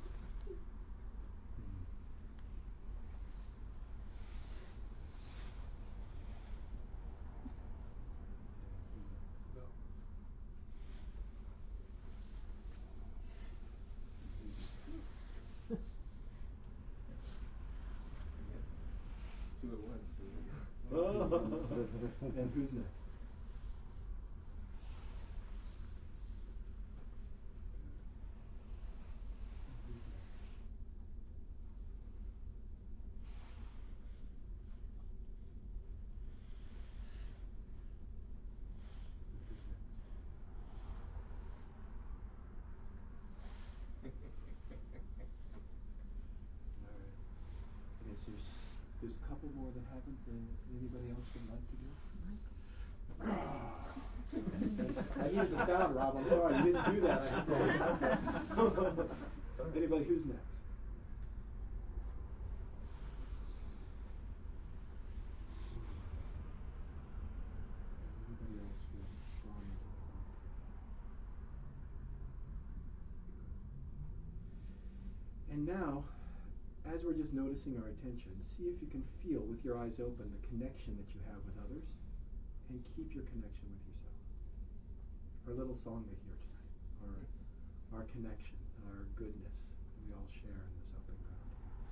Two at once. And who's next? There's a couple more that haven't. Anybody else would like to do? I needed the sound, Rob. I'm sorry, you didn't do that. Anybody who's next? Anybody else feel drawn into the book? And now, as we're just noticing our attention, see if you can feel with your eyes open the connection that you have with others, and keep your connection with yourself. Our little song we hear tonight, our connection, our goodness that we all share in this open ground.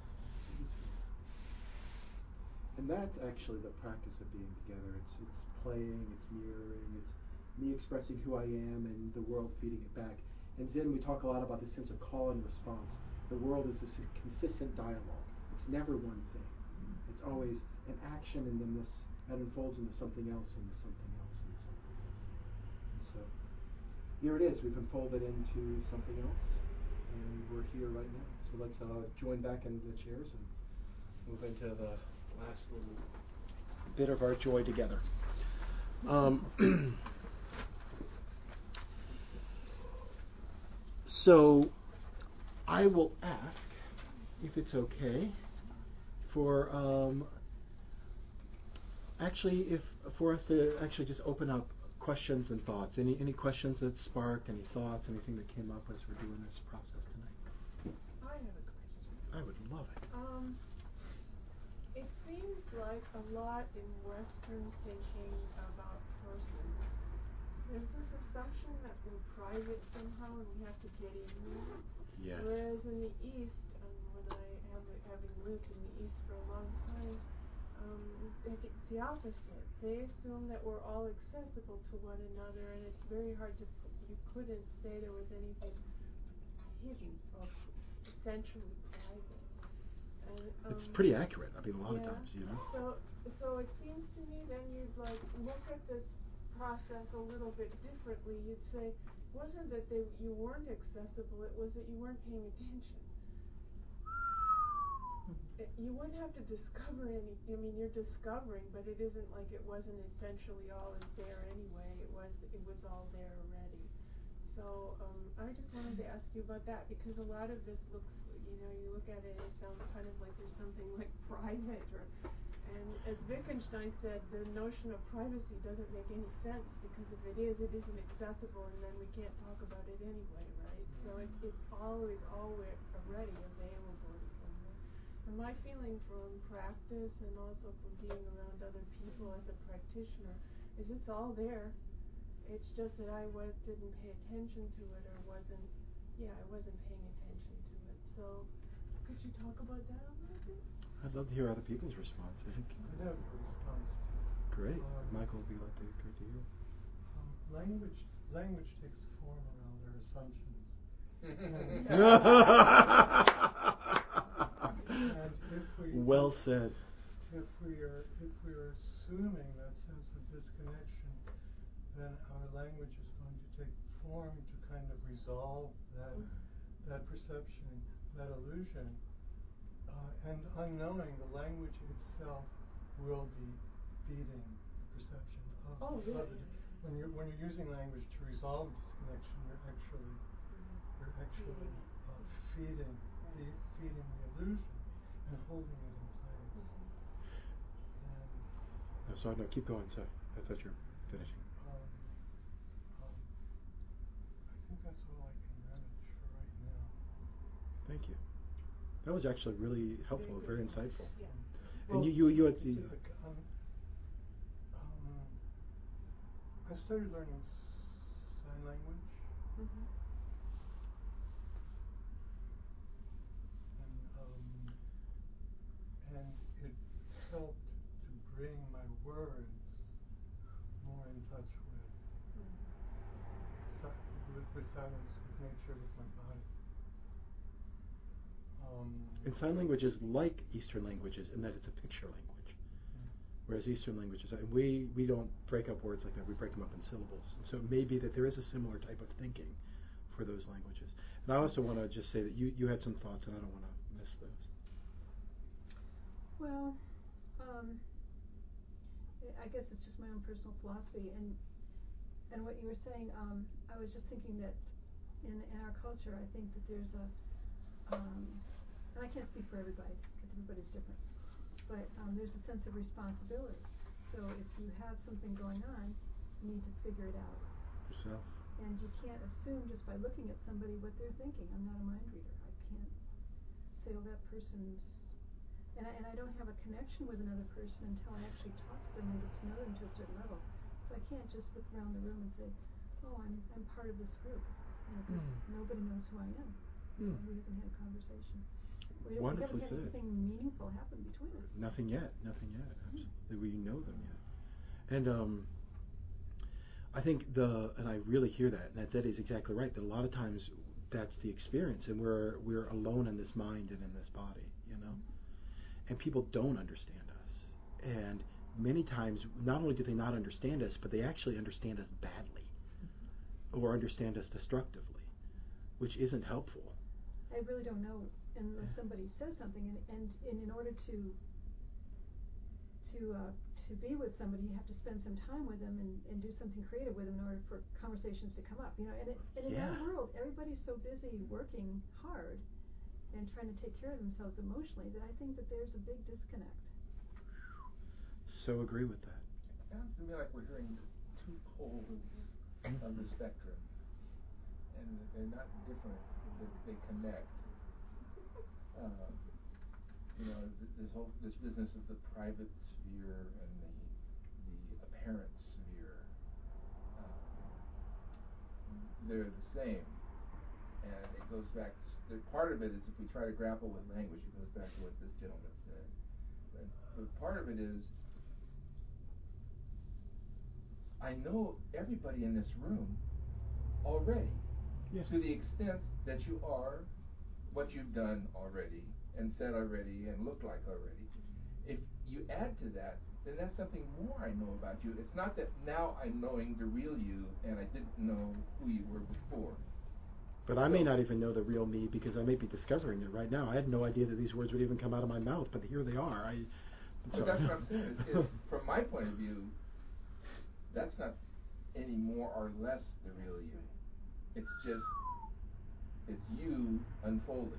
And that's actually the practice of being together. It's playing, it's mirroring, it's me expressing who I am and the world feeding it back. In Zen, we talk a lot about this sense of call and response. The world is this consistent dialogue. It's never one thing. It's always an action, and then that unfolds into something else, into something else, into something else. And so here it is. We've unfolded into something else, and we're here right now. So let's join back in the chairs and move into the last little bit of our joy together. So I will ask if it's okay for for us to actually just open up questions and thoughts. Any questions that sparked, any thoughts, anything that came up as we're doing this process tonight? I have a question. I would love it. It seems like a lot in Western thinking about person. There's this assumption that we're private somehow and we have to get in there. Yes. Whereas in the East, having lived in the East for a long time, it's the opposite. They assume that we're all accessible to one another, and it's very hard to. You couldn't say there was anything hidden or essentially private. And, it's pretty accurate. I mean, a lot of times, So it seems to me then you'd like look at this process a little bit differently. You'd say, it wasn't that you weren't accessible, it was that you weren't paying attention. You wouldn't have to discover any. I mean, you're discovering, but it isn't like it wasn't essentially all is there anyway. It was all there already. So I just wanted to ask you about that, because a lot of this looks, you look at it, it sounds kind of like there's something like private, and as Wittgenstein said, the notion of privacy doesn't make any sense, because if it is, it isn't accessible, and then we can't talk about it anyway, right? So it's always already available to someone. And my feeling from practice and also from being around other people as a practitioner is it's all there. It's just that I didn't pay attention to it, or wasn't paying attention to it. So could you talk about that a little bit? I'd love to hear other people's response. I think. I have a response to. Great, Michael would be great to hear. Language takes form around our assumptions. And if we well said. If we are assuming that sense of disconnection, then our language is going to take form to kind of resolve that perception, that illusion, and unknowing the language itself will be feeding the perception of the. When you're using language to resolve disconnection, you're actually feeding the illusion and holding it in place. No, sorry, no, keep going. Sorry, I thought you were finishing. I think that's all I can manage for right now. Thank you. That was actually really helpful, very insightful. Yeah. And Well, you had I started learning sign language. Mm-hmm. And it helped to bring my words more in touch with silence, with nature, with my body. and sign language is like Eastern languages in that it's a picture language. Whereas Eastern languages, we don't break up words like that. We break them up in syllables. And so it may be that there is a similar type of thinking for those languages. And I also want to just say that you had some thoughts, and I don't want to miss those. Well, I guess it's just my own personal philosophy, and what you were saying, I was just thinking that in our culture, I think that there's and I can't speak for everybody because everybody's different, but there's a sense of responsibility. So if you have something going on, you need to figure it out Yourself. And you can't assume just by looking at somebody what they're thinking. I'm not a mind reader. I can't say, oh, that person's... And I don't have a connection with another person until I actually talk to them and get to know them to a certain level. So I can't just look around the room and say, oh, I'm part of this group. Because nobody knows who I am. We haven't had a conversation. We haven't had anything meaningful happen between us. Nothing yet. Absolutely. We know them yet. And I think and I really hear that, and that is exactly right, that a lot of times that's the experience, and we're alone in this mind and in this body, and people don't understand us. And many times, not only do they not understand us, but they actually understand us badly, or understand us destructively, which isn't helpful. I really don't know unless somebody says something, and in order to be with somebody, you have to spend some time with them and do something creative with them in order for conversations to come up. And in our world, everybody's so busy working hard and trying to take care of themselves emotionally that I think that there's a big disconnect. So agree with that. It sounds to me like we're hearing two poles of the spectrum, and they're not different. They connect. This business of the private sphere and the apparent sphere, they're the same, and it goes back. Part of it is, if we try to grapple with language, it goes back to what this gentleman said. But part of it is, I know everybody in this room already, to the extent that you are what you've done already, and said already, and look like already. If you add to that, then that's something more I know about you. It's not that now I'm knowing the real you, and I didn't know who you were before. But I may not even know the real me, because I may be discovering it right now. I had no idea that these words would even come out of my mouth, but here they are. But that's what I'm saying. From my point of view, that's not any more or less the real you. It's just, it's you unfolding.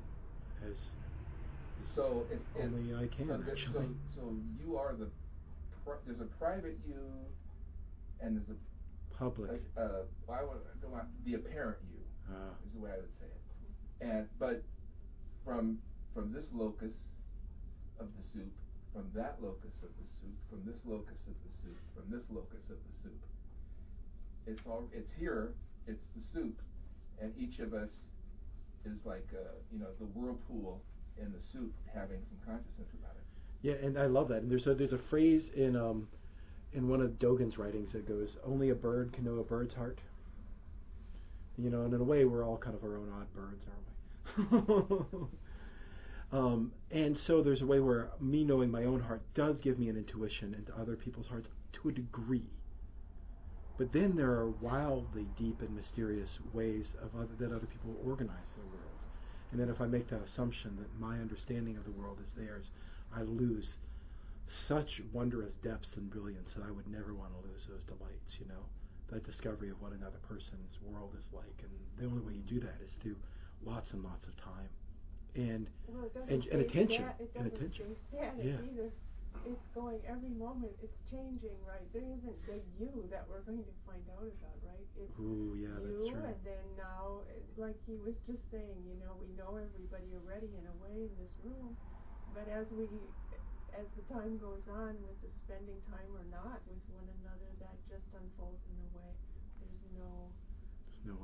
So only I can, actually. So you are there's a private you, and there's a public. The apparent you is the way I would say it. But from this locus of the soup, from that locus of the soup, from this locus of the soup, from this locus of the soup, it's here. It's the soup, and each of us is like the whirlpool in the soup having some consciousness about it. Yeah, and I love that. And there's a phrase in one of Dogen's writings that goes, "Only a bird can know a bird's heart." And in a way, we're all kind of our own odd birds, aren't we? And so there's a way where me knowing my own heart does give me an intuition into other people's hearts to a degree. But then there are wildly deep and mysterious ways that other people organize their world. And then if I make that assumption that my understanding of the world is theirs, I lose such wondrous depths and brilliance that I would never want to lose those delights, that discovery of what another person's world is like. And the only way you do that is through lots and lots of time and attention. It doesn't stay static either. It's going every moment. It's changing, right? There isn't the you that we're going to find out about, right? It's that's true. And then now, like he was just saying, we know everybody already in a way in this room, but as the time goes on with the spending time or not with one another, that just unfolds in a way. There's no end. There's no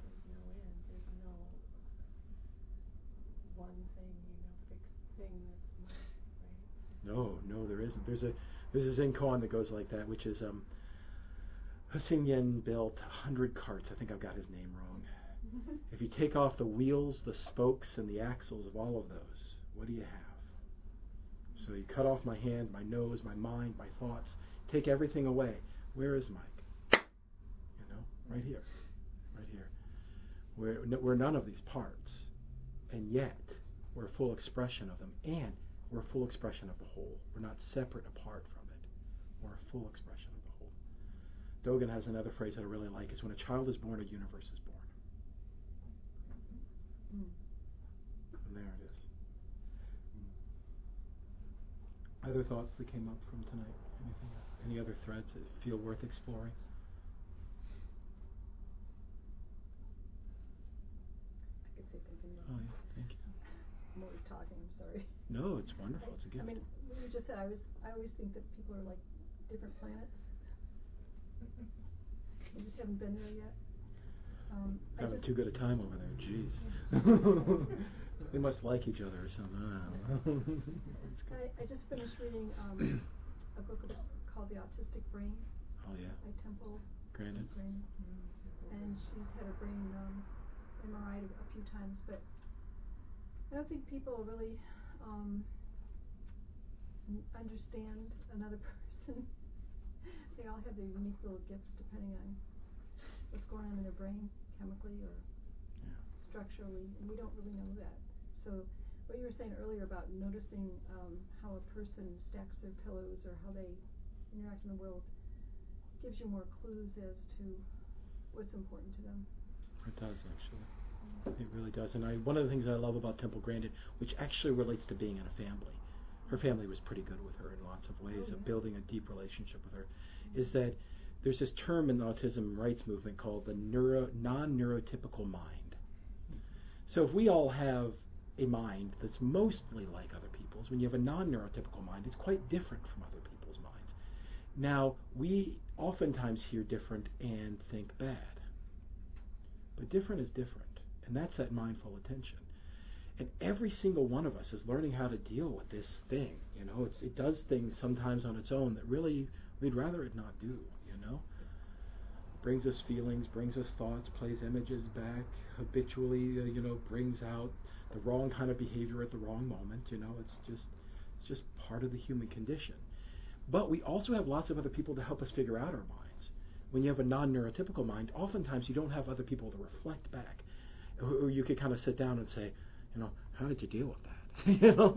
one thing, fixed thing that's mine, right? No, there isn't. There's a Zen koan that goes like that, which is Hsing Yen built 100 carts. I think I've got his name wrong. If you take off the wheels, the spokes, and the axles of all of those, what do you have? So you cut off my hand, my nose, my mind, my thoughts, take everything away. Where is Mike? Right here. We're none of these parts, and yet we're a full expression of them, and we're a full expression of the whole. We're not separate apart from it. We're a full expression of the whole. Dogen has another phrase that I really like, is when a child is born, a universe is born. And there it is. Other thoughts that came up from tonight? Anything else? Any other threads that feel worth exploring? I could say something more. Oh, yeah. Thank you. I'm always talking. I'm sorry. No, it's wonderful. It's a gift. I mean, what you just said, I always think that people are like different planets. We just haven't been there yet. Having too good a time over there. Jeez. They must like each other or something. I don't know. I just finished reading a book called The Autistic Brain. Oh, yeah. By Temple Grandin. And she's had her brain MRI'd a few times, but I don't think people really understand another person. They all have their unique little gifts depending on what's going on in their brain, chemically or structurally, and we don't really know that. So what you were saying earlier about noticing how a person stacks their pillows or how they interact in the world gives you more clues as to what's important to them. It does, actually. It really does. And one of the things that I love about Temple Grandin, which actually relates to being in a family, her family was pretty good with her in lots of ways of building a deep relationship with her, is that there's this term in the autism rights movement called the non-neurotypical mind. So if we all have a mind that's mostly like other people's, when you have a non-neurotypical mind, it's quite different from other people's minds. Now, we oftentimes hear different and think bad. But different is different, and that's that mindful attention. And every single one of us is learning how to deal with this thing. It does things sometimes on its own that really we'd rather it not do, Brings us feelings, brings us thoughts, plays images back, habitually, brings out the wrong kind of behavior at the wrong moment. It's just part of the human condition. But we also have lots of other people to help us figure out our minds. When you have a non-neurotypical mind, oftentimes you don't have other people to reflect back. Or you could kind of sit down and say, how did you deal with that?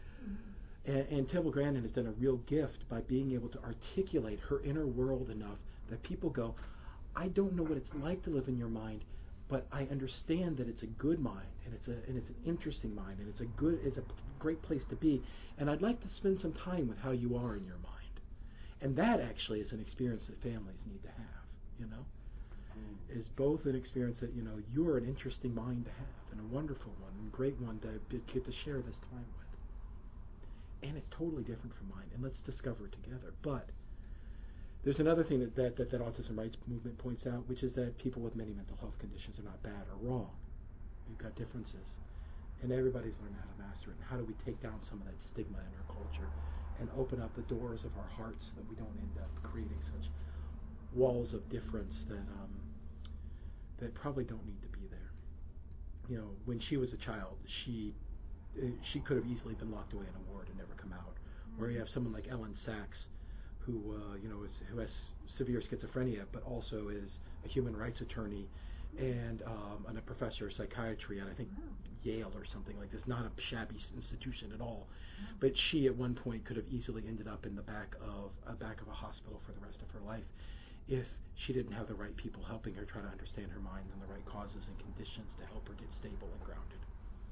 And Temple Grandin has done a real gift by being able to articulate her inner world enough that people go, I don't know what it's like to live in your mind, but I understand that it's a good mind, and it's an interesting mind, and it's a great place to be, and I'd like to spend some time with how you are in your mind. And that actually is an experience that families need to have, is both an experience that, you're an interesting mind to have, and a wonderful one, and a great one to get to share this time with. And it's totally different from mine, and let's discover it together. But there's another thing that autism rights movement points out, which is that people with many mental health conditions are not bad or wrong. We've got differences. And everybody's learning how to master it. And how do we take down some of that stigma in our culture and open up the doors of our hearts so that we don't end up creating such walls of difference that probably don't need to be there. You know, when she was a child, she could have easily been locked away in a ward and never come out. Or you have someone like Ellen Sachs, who who has severe schizophrenia, but also is a human rights attorney and a professor of psychiatry at I think Yale or something like this. Not a shabby institution at all, but she at one point could have easily ended up in the back of a hospital for the rest of her life if she didn't have the right people helping her try to understand her mind and the right causes and conditions to help her get stable and grounded.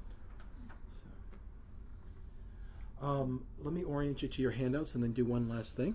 So, let me orient you to your handouts and then do one last thing.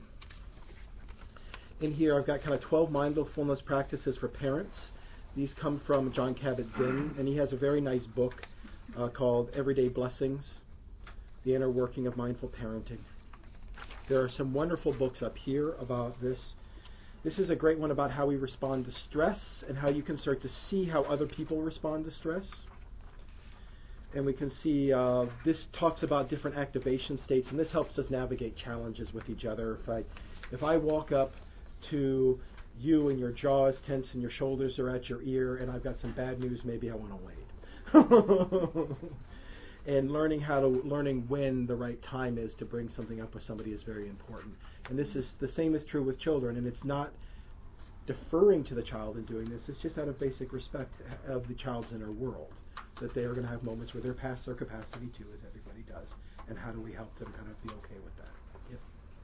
In here I've got kind of 12 mindfulness practices for parents. These come from Jon Kabat-Zinn, and he has a very nice book called Everyday Blessings, The Inner Working of Mindful Parenting. There are some wonderful books up here about this. This is a great one about how we respond to stress and how you can start to see how other people respond to stress. And we can see this talks about different activation states, and this helps us navigate challenges with each other. If I walk up to you and your jaw is tense and your shoulders are at your ear and I've got some bad news, maybe I want to wait. And learning when the right time is to bring something up with somebody is very important. And this is the same is true with children, and it's not deferring to the child in doing this, it's just out of basic respect of the child's inner world, that they are going to have moments where they're past their capacity too, as everybody does. And how do we help them kind of be okay with that? Yep.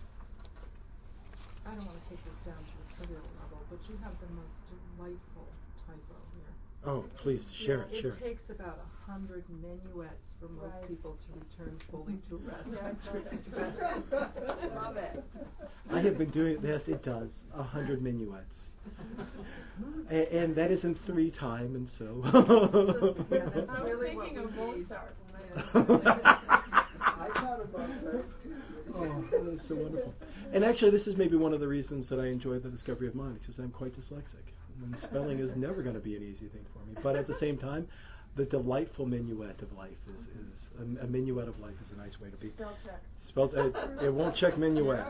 I don't want to take this down to a trivial level, but you have the most delightful typo here. Oh, please, share it, share it. It takes about 100 minuets for most people to return fully to rest after stress. Love it. I have been doing this, it does, 100 minuets. And that isn't 3 time, and so. Yeah, that's I was really thinking of Mozart. I thought about that too. Oh, that's so wonderful. And actually, this is maybe one of the reasons that I enjoy the discovery of mind, because I'm quite dyslexic. And spelling is never going to be an easy thing for me. But at the same time, the delightful minuet of life is a minuet of life is a nice way to be. Spell check. It won't check minuet.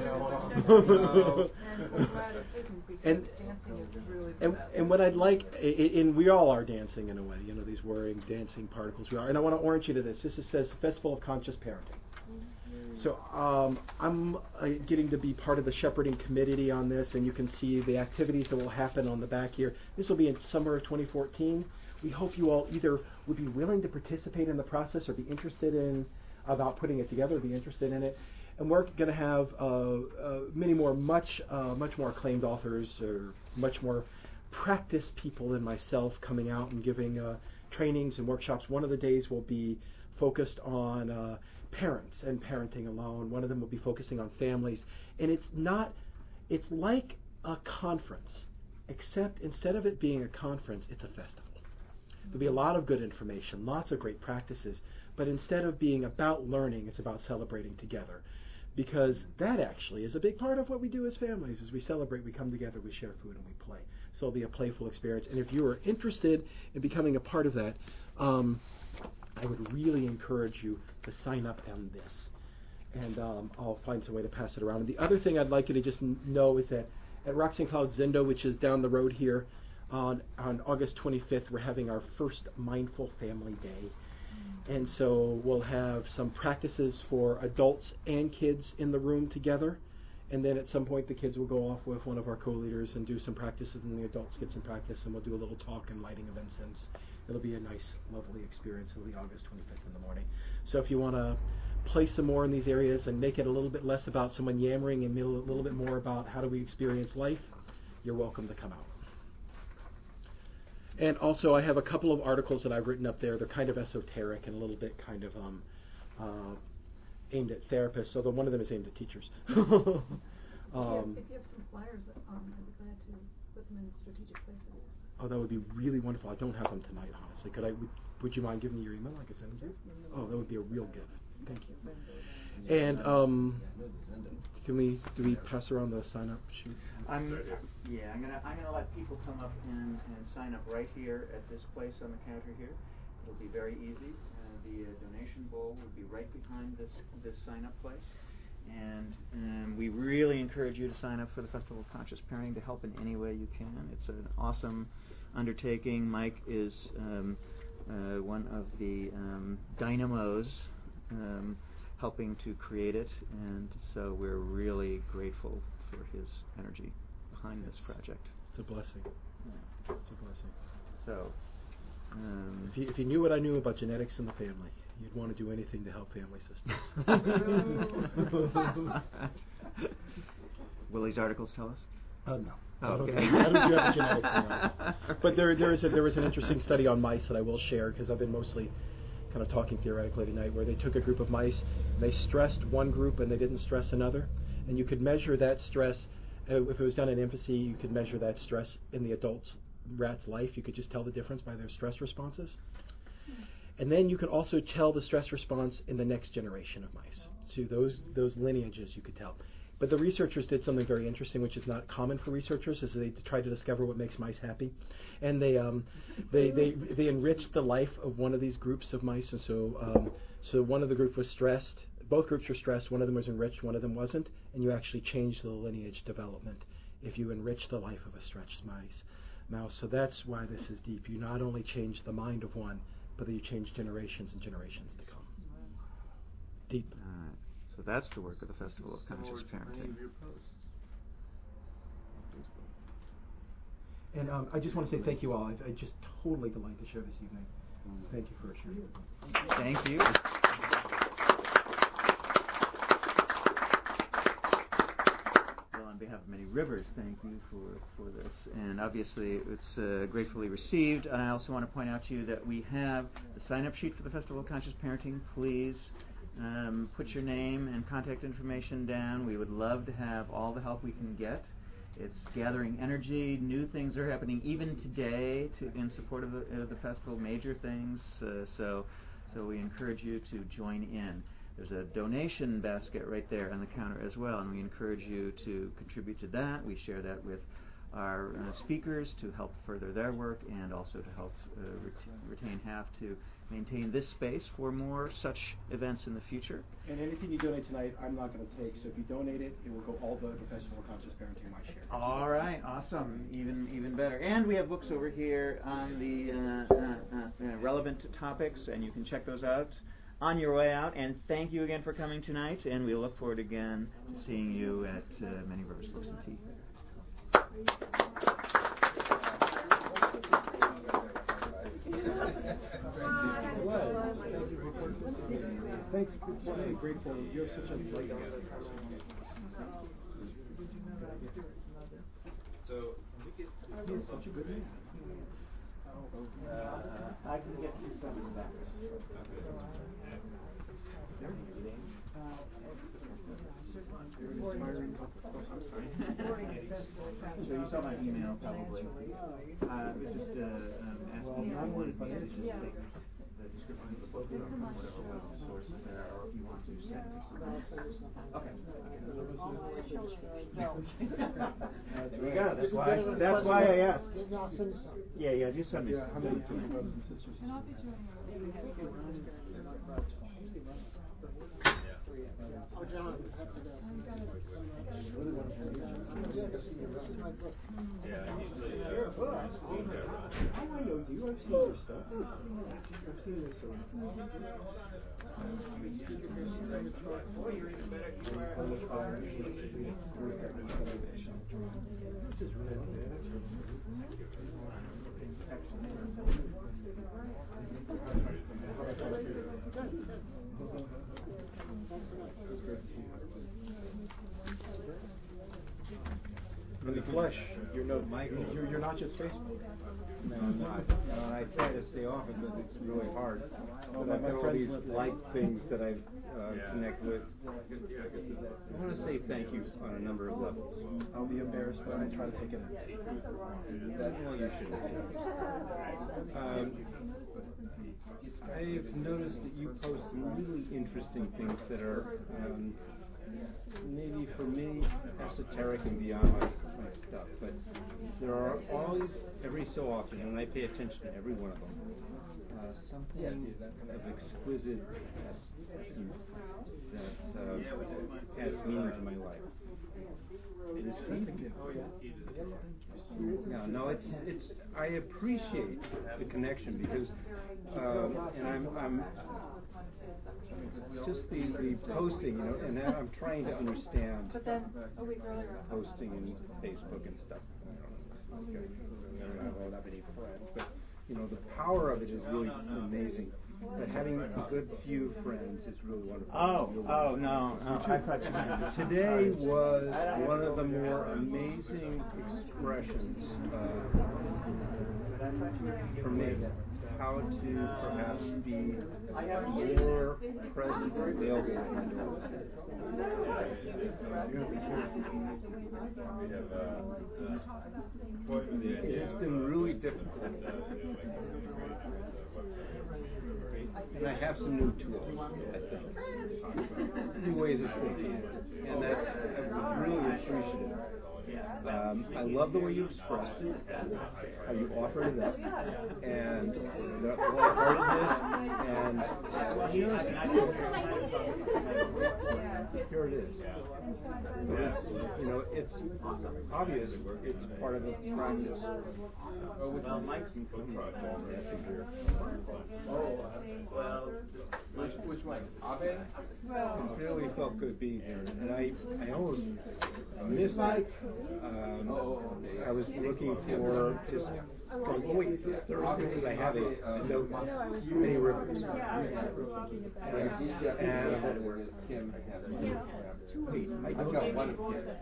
And dancing is really the best. And what I'd like, and we all are dancing in a way, you know, these whirring, dancing particles we are. And I want to orient you to this. This says Festival of Conscious Parenting. So I'm getting to be part of the shepherding committee on this, and you can see the activities that will happen on the back here. This will be in summer of 2014. We hope you all either would be willing to participate in the process or be interested in about putting it together, be interested in it. And we're going to have many more, much more acclaimed authors or much more practiced people than myself coming out and giving trainings and workshops. One of the days will be focused on parents and parenting alone. One of them will be focusing on families. And it's like a conference, except instead of it being a conference, it's a festival. There'll be a lot of good information, lots of great practices, but instead of being about learning, it's about celebrating together. Because that actually is a big part of what we do as families. As we celebrate, we come together, we share food, and we play. So it'll be a playful experience. And if you are interested in becoming a part of that, I would really encourage you to sign up on this. And I'll find some way to pass it around. And the other thing I'd like you to just know is that at Roxy and Cloud Zendo, which is down the road here, on August 25th, we're having our first Mindful Family Day. And so we'll have some practices for adults and kids in the room together. And then at some point the kids will go off with one of our co-leaders and do some practices, and the adults get some practice, and we'll do a little talk and lighting of incense. It'll be a nice, lovely experience. It'll be August 25th in the morning. So if you want to play some more in these areas and make it a little bit less about someone yammering and a little bit more about how do we experience life, you're welcome to come out. And also, I have a couple of articles that I've written up there. They're kind of esoteric and a little bit kind of aimed at therapists, although one of them is aimed at teachers. If you have some flyers, I'd be glad to put them in strategic places. Oh, that would be really wonderful. I don't have them tonight, honestly. Would you mind giving me your email? I could send them to you. Oh, that would be a real gift. Thank you. And do we pass around the sign up sheet? I'm gonna let people come up and sign up right here at this place on the counter here. It'll be very easy, and the donation bowl will be right behind this sign-up place. And we really encourage you to sign up for the Festival of Conscious Parenting to help in any way you can. It's an awesome undertaking. Mike is one of the dynamos helping to create it, and so we're really grateful for his energy behind this project. It's a blessing. Yeah. It's a blessing. So, if you knew what I knew about genetics in the family, you'd want to do anything to help family systems. Will these articles tell us? No. Oh, okay. I don't do have genetics now. But there was an interesting study on mice that I will share, because I've been mostly kind of talking theoretically tonight, where they took a group of mice, and they stressed one group and they didn't stress another, and you could measure that stress. If it was done in infancy, you could measure that stress in the adult's rat's life. You could just tell the difference by their stress responses. And then you can also tell the stress response in the next generation of mice. So those lineages you could tell. But the researchers did something very interesting, which is not common for researchers, is they tried to discover what makes mice happy. And they enriched the life of one of these groups of mice. And so one of the group was stressed. Both groups were stressed. One of them was enriched. One of them wasn't. And you actually change the lineage development if you enrich the life of a stretched mouse. So that's why this is deep. You not only change the mind of one, but you change generations and generations to come. Deep. So that's the work of the Festival of Conscious Parenting. And I just want to say thank you all. I just totally delight to share this evening. Thank you for sharing. Thank you. Well, on behalf of Many Rivers, thank you for this. And obviously, it's gratefully received. And I also want to point out to you that we have the sign-up sheet for the Festival of Conscious Parenting. Please put your name and contact information down. We would love to have all the help we can get. It's gathering energy. New things are happening even today in support of the festival, major things. So we encourage you to join in. There's a donation basket right there on the counter as well, and we encourage you to contribute to that. We share that with our speakers to help further their work, and also to help retain half to maintain this space for more such events in the future. And anything you donate tonight, I'm not going to take. So if you donate it, it will go all the Festival of Conscious Parenting my share. All right, awesome, even better. And we have books over here on the relevant topics, and you can check those out on your way out. And thank you again for coming tonight, and we look forward again to seeing you at Many Rivers Books and Tea. Thanks. It's really grateful. You have such a light on it. So, he is such a good man. I can get you some of that. So you saw my email probably. It was just asking if you wanted me to just take the description of the book from whatever web sources there are, or if you want to send me something. Okay. There you go. That's why I asked. Yeah, just send me some. How many brothers and sisters? And I'll be joining you. Oh, John, I have to go. I know you. I've seen your stuff. I've seen your stuff. This is really in the flesh, you're not just Facebook. No, I'm not. I try to stay off it, but it's really hard. But I've got all these light things that I connect with. I want to say thank you on a number of levels. I'll be embarrassed, but I try to take it in. Well, you should. I've noticed that you post some really interesting things that are maybe for me, esoteric and beyond my stuff, but there are always, every so often, and I pay attention to every one of them, something of exquisite essence that adds meaning to my life. It is something. No, it's. I appreciate the connection because, and I'm just the posting, and then I'm trying to understand posting in Facebook and stuff. I don't have that many friends, but the power of it is really amazing. But having a good few friends is really wonderful. No, I thought you meant today was one of the more amazing expressions for me. How to perhaps be more present and available in my life. It's been really difficult. And I have some new tools, I think. New ways of thinking. And that's really appreciative. I love the way you expressed it, how you offered it up, and the wholeheartedness, and here it is. It's obvious. It's part of the practice. Well, Mike's messenger. Which one? Abe? It really felt good being here, and I almost missed it. I was looking for just wait, this Thursday because I have a note many rivers. I don't know one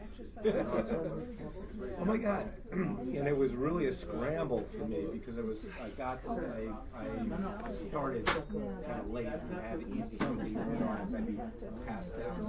oh my God! And it was really a scramble for me because I started kind of late and had easy somebody on I'd be passed out.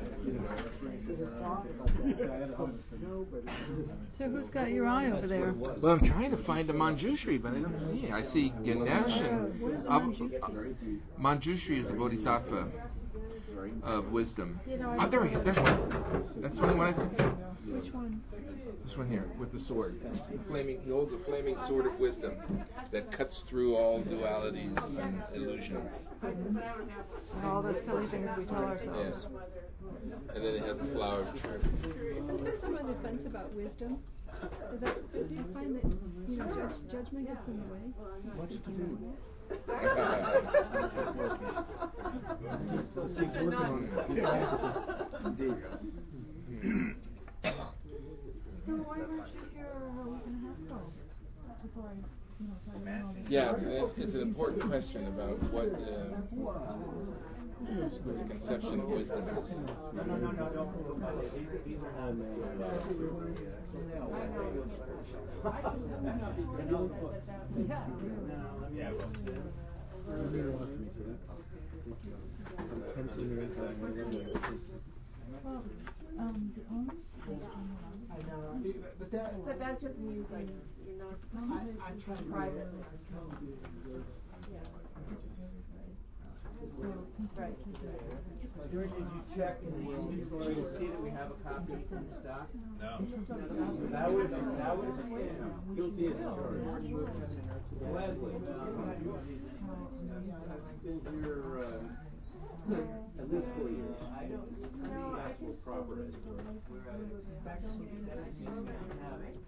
So who's got your eye over there? Well, I'm trying to find the Manjushri, but I don't see it. I see Ganesh and Manjushri is the Bodhisattva of wisdom. There we go. There's one. That's the only one I see. Which one? This one here with the sword. He holds a flaming sword of wisdom that cuts through all dualities and illusions. And all the silly things we tell ourselves. Yeah. And then it has the flower of truth. Isn't there some offense about wisdom? Do you find that judgment gets in the way? What's to do? Let's keep working on it. So why weren't you here a week and a half ago? Before Yeah, it's an important question about what the conception of wisdom is. But that just means like you're not private. Right. George, did you check in the inventory to see that we have a copy in stock? No. That would guilty as charged. Leslie, I've been here at least 4 years. Actual property. We're expecting that you have it.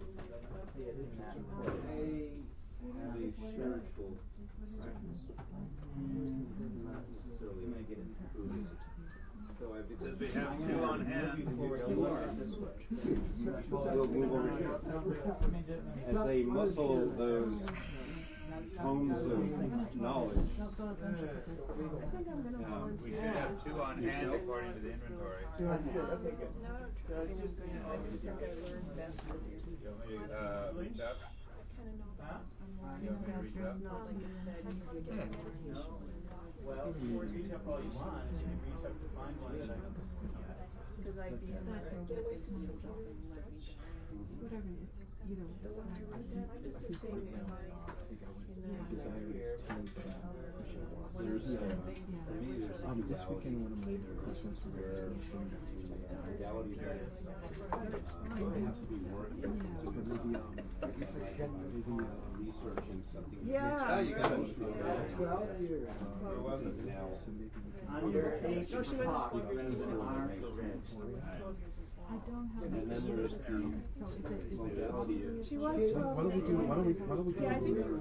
They have a spiritual practice. Not necessarily make it included. So because we have two on hand before we go this way. We'll move over here. As they muscle those tomes of knowledge. We should have two on hand according to the inventory. Okay, good. So it's just, reach up? You want me to reach up? Well, you can reach up all you want, and you can reach up to find one that I because I'd be in my room. Whatever it is, you know. Just a thing in my, this weekend one of my close friends from Arizona is going to reality there is it has to be work. But maybe researching something. yeah. You got it. On your page top, you're going to honor for Rich. I don't have And then there's the modality of She was why don't we do yeah, I think and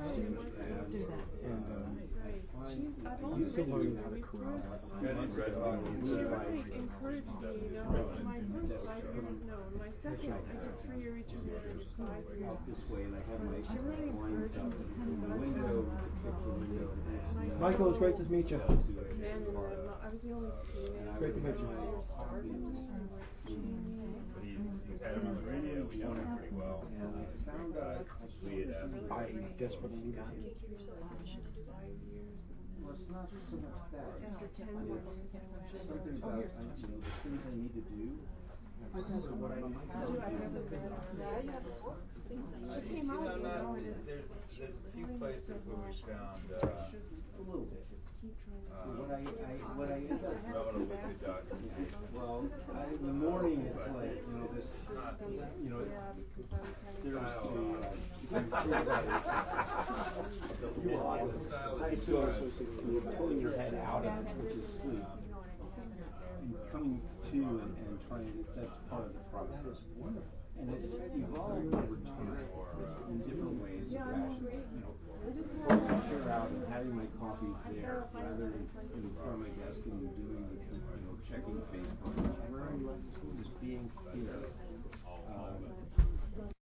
he's still learning how to corral us. she really encouraged me, you know, like my first 5 years, no, my second, I did 3-year intermediate and 5 years. this way, and I have my She really wine encouraged cup me. in the window, kick the window. Michael, it's great to meet you. Man, I was the only female. Great to meet you. But he's had him on the radio, we know him pretty well. We had asked him. I desperately need to see him. Well, it's not so much that. After 10 years, Something about, the things I need to do. What I need to do. She came out, you know, and there's a few places where we found, A little bit. What I end up relatively good documentation. well, in the morning it's like, this, you're pulling your head out of it, which is sleep, and coming to and trying to, that's part of the process. And it's evolved over time in different ways. Pulling the chair out and having my coffee there rather than in front of my desk and doing the,